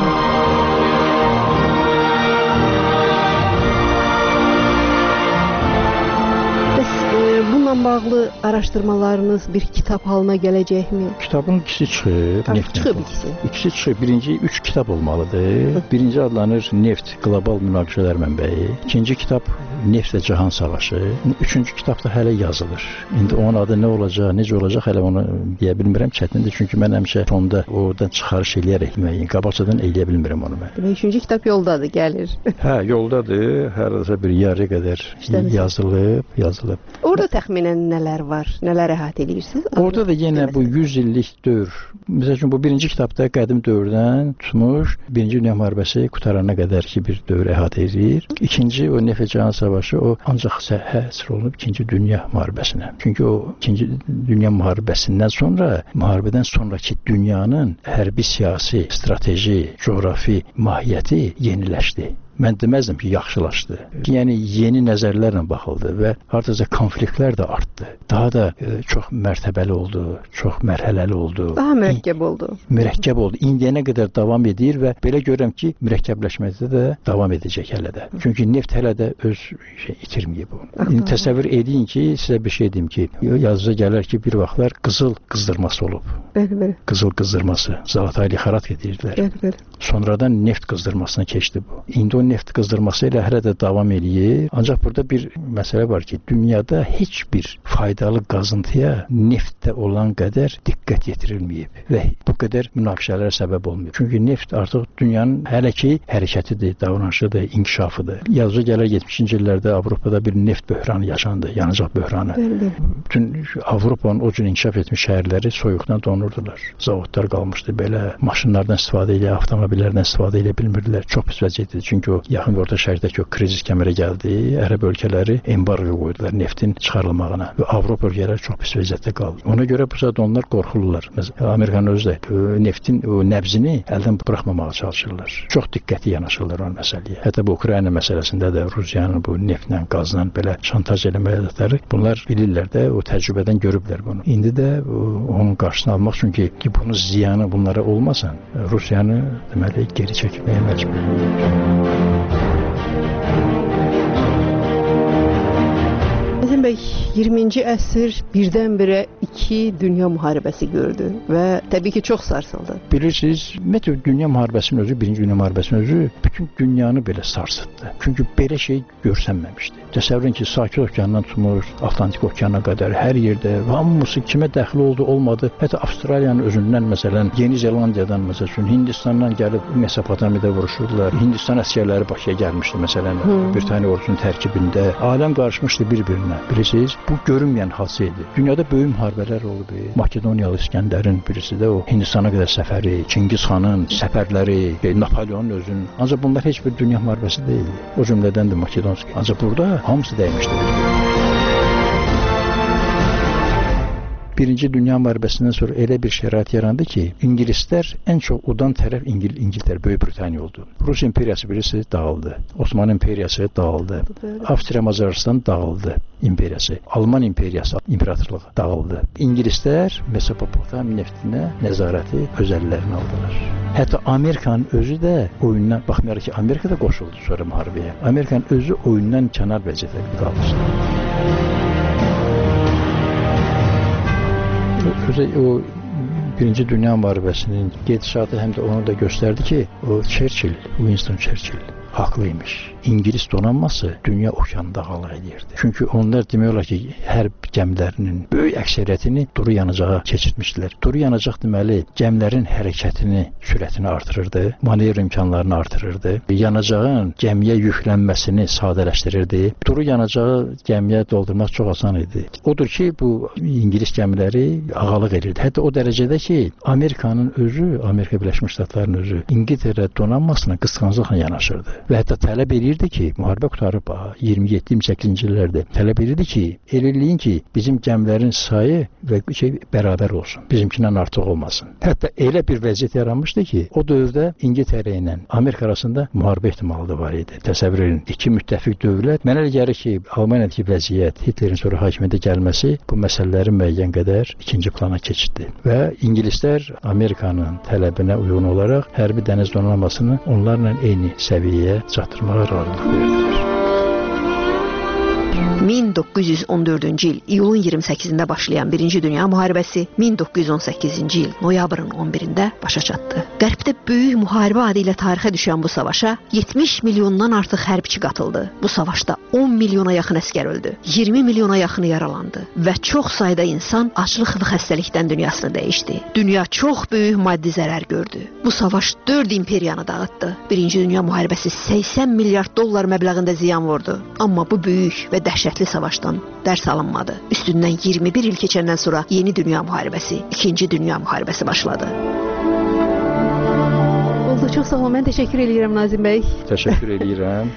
Bəs e, bununla bağlı araşdırmalarınız bir kitab halına gələcəkmi? Kitabın ikisi çıxıb. Neft çıxıb ikisi. İkisi çıxıb. Birinci üç kitab olmalıdır. Birinci adlanır Neft Qlobal Münaqişələr Mənbəyi. İkinci kitab Neft və Cahan Savaşı. Üçüncü kitab da hələ yazılır. İndi onun adı nə olacaq, necə olacaq hələ onu deyə bilmirəm, çətindir. Çünki mən həmişə fonda oradan çıxarış eləyərək müəyyən, qabaqcadan eləyə bilmirəm onu mən. Demək, üçüncü kitab yoldadır, gəlir. Hə, yoldadır. Hər bir yarı qədər İşləmişsiniz. yazılıb, yazılıb. Orada təxminən nələr var, nələr əhatə edirsiniz? Orada da yenə bu yüz illik dövr. Məsəl üçün bu birinci kitabda qədim dövrdən tutmuş, birinci Dünya müharibəsi qutarana qədər ki bir dövr əhatə edir. İkinci o Neft və Cahan Savaşı o ancaq həsr olunub ikinci Dünya müharibəsinə. Çünki o ikinci Dünya müharibəsindən sonra, müharibədən sonraki dünyanın hərbi, siyasi, strateji, coğrafi mahiyyəti yeniləşdi. Mən deməzdim ki, yaxşılaşdı. Yəni yeni nəzərlərlə baxıldı və hardasa konfliktlər də artdı. Daha da e, çox mərtəbəli oldu, çox mərhələli oldu. Daha mürəkkəb oldu. Mürəkkəb oldu. İndiyənə qədər davam edir və belə görürəm ki, mürəkkəbləşməkdə də davam edəcək hələ də. Çünki neft hələ də öz şey itirməyib bu. İndi təsəvvür edin ki, sizə bir şey deyim ki, yazıca gələr ki, bir vaxtlar qızıl qızdırması olub. Bəli, bəli. Qızıl qızdırması, Zalatay Lixarat edirdilər. Bəli, bəli. Sonradan neft qızdırmasına keçdi bu. İndi o neft qızdırması ilə hələ də davam eləyir. Ancaq burada bir məsələ var ki, dünyada heç bir faydalı qazıntıya neftdə olan qədər diqqət yetirilməyib və bu qədər münaqişələrə səbəb olmuyor. Çünki neft artıq dünyanın hələ ki hərəkətidir, davranışıdır, inkişafıdır. Yazıca gələr yetmişinci illərdə Avropada bir neft böhranı yaşandı, yanacaq böhranı. Bütün Avropanın o cür inkişaf etmiş şəhərləri soyuqdan donurdular. Zavodlar qalmışdı belə, maşınlardan istifadə edə, avtomobillərdən istifadə edə bilmirdilər. Çox pis vəziyyətdir. Çünki o yaxın və orta şərqdəki o krizis kəmərə gəldi. Ərəb ölkələri embargo qoydular neftin çıxarılmağına və Avropa ölkələri çox pis vəziyyətdə qaldı. Ona görə bu saat onlar qorxurlar. Məsələn, Amerikanın özü də neftin o nəbzini əldən buraxmamağa çalışırlar. Çox diqqətli yanaşırlar o məsələyə. Hətta bu Ukrayna məsələsində də Rusiyanın bu neftlə, qazla belə şantaj eləməkləri bunlar bilirlər də, o təcrübədən görüblər bunu. İndi də o, onun qarşısını almaq üçün ki, ki bunun ziyanı bunlara olmasın, Rusiyanı deməli geri çəkməyə məcbur. Əzəm bəy, iyirminci əsr birdən-birə iki dünya müharibəsi gördü və təbii ki, çox sarsıldı. Bilirsiniz, ümumiyyətlə dünya müharibəsinin özü, birinci dünya müharibəsinin özü bütün dünyanı belə sarsıtdı. Çünki belə şey görsənməmişdi. Təsəvvürün ki, Sakit okeandan tutmuş, Atlantik okeana qədər hər yerdə hamısı kimə dəxli oldu, olmadı. Hətta Avstraliyanın özündən, məsələn, Yeni Zelandiyadan, məsələn, Hindistandan gəlib Mesopotamiyada vuruşurdular. Hindistan əsgərləri Bakıya gəlmişdi, məsələn, hmm. Britaniya ordusunun tərkibində. Aləm qarışmışdı bir-birinə. Bilirsiniz, bu görünməyən hadsə idi. Dünyada böyük müharibələr olub. Makedoniyalı İskəndərin birisi də o Hindistana qədər səfəri, Çingiz xanın səfərləri, Napoleonun özünün. Ancaq bunlar heç bir dünya müharibəsi deyildi. O cümlədən də Makedonski. Ancaq burada hamısı dəymişdi. Birinci Dünya müharibəsindən sonra elə bir şərait yarandı ki, İngilislər ən çox udan tərəf İngil İngiltərə, Böyük Britaniya oldu. Rus imperiyası birisi dağıldı. Osmanlı imperiyası dağıldı. Avstriya Macaristan dağıldı imperiyası. Alman imperiyası, imperatorluğu dağıldı. İngilislər Mesopotamiya neftinə nəzarəti öz əllərinə aldılar. Hətta Amerikanın özü də oyundan, baxmayaraq ki, Amerika da qoşuldu sonra müharibəyə. Amerikanın özü oyundan kənar vəziyyətdə qalmışdı. O Birinci Dünya müharibəsinin gedişatı həm də onu da göstərdi ki, o Churchill, Winston Churchill haqlıymış. İngilis donanması dünya okeanında qalıq edirdi. Çünki onlar demək olar ki, hərb gəmilərinin böyük əksəriyyətini duru yanacağa keçirtmişdilər. Duru yanacaq deməli gəmilərin hərəkətini, sürətini artırırdı, manevr imkanlarını artırırdı, yanacağın gəmiyə yüklənməsini sadələşdirirdi. Duru yanacağı gəmiyə doldurmaq çox asan idi. Odur ki, bu İngilis gəmiləri ağalıq edirdi. Hətta o dərəcədə ki, Amerikanın özü, Amerika Birləşmiş Ştatlarının özü İngiltərə donanmasına qısqanclıqla yanaşırdı. Və hətta tələb edirdi ki, müharibə qutarıb iyirmi yeddi iyirmi səkkizinci illərdə tələb edirdi ki, elə eləyin ki, bizim gəmilərin sayı və şey bərabər olsun. Bizimkindən artıq olmasın. Hətta elə bir vəziyyət yaranmışdı ki, o dövrdə İngiltərə ilə Amerika arasında müharibə ehtimalı da var idi. Təsəvvür edin, iki müttəfiq dövlət. Mənə elə gəlir ki, Almaniyadakı vəziyyət, Hitlerin sonra hakimiyyətə gəlməsi bu məsələlərin müəyyən qədər ikinci plana keçdi. Və ingilislər Amerikanın tələbinə uyğun olaraq hərbi dəniz donanmasını onlarla eyni səviyyəyə çatdırmağa razılıq verdilər. min doqquz yüz on dördüncü il iyulun iyirmi səkkizində başlayan Birinci Dünya müharibəsi min doqquz yüz on səkkizinci il noyabrın on birində başa çatdı. Qərbdə böyük müharibə adı ilə tarixə düşən bu savaşa yetmiş milyondan artıq hərbçi qatıldı. Bu savaşda on milyona yaxın əsgər öldü, iyirmi milyona yaxını yaralandı və çox sayda insan aclıq və xəstəlikdən dünyasını dəyişdi. Dünya çox böyük maddi zərər gördü. Bu savaş dörd imperiyanı dağıtdı. Birinci Dünya müharibəsi səksən milyard dollar məbləğində ziyan vurdu. Amma bu böyük və dəhşətli savaşdan dərs alınmadı. Üstündən iyirmi bir il keçəndən sonra Yeni Dünya müharibəsi, İkinci Dünya müharibəsi başladı. Oldu, çox sağ olun. Mən təşəkkür edirəm Nazim bəy. Təşəkkür edirəm.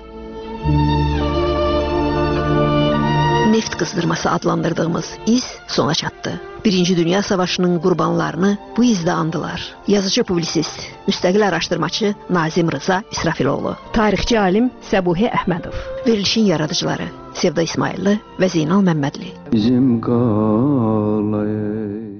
Neft qızdırması adlandırdığımız iz sona çatdı. Birinci Dünya Savaşının qurbanlarını bu izdə andılar. Yazıcı publisist, müstəqil araşdırmaçı Nazim Rıza İsrafiloğlu, tarixçi alim Səbuhi Əhmədov, verilişin yaradıcıları Sevda İsmailli və Zeynal Məmmədli. Bizim qalay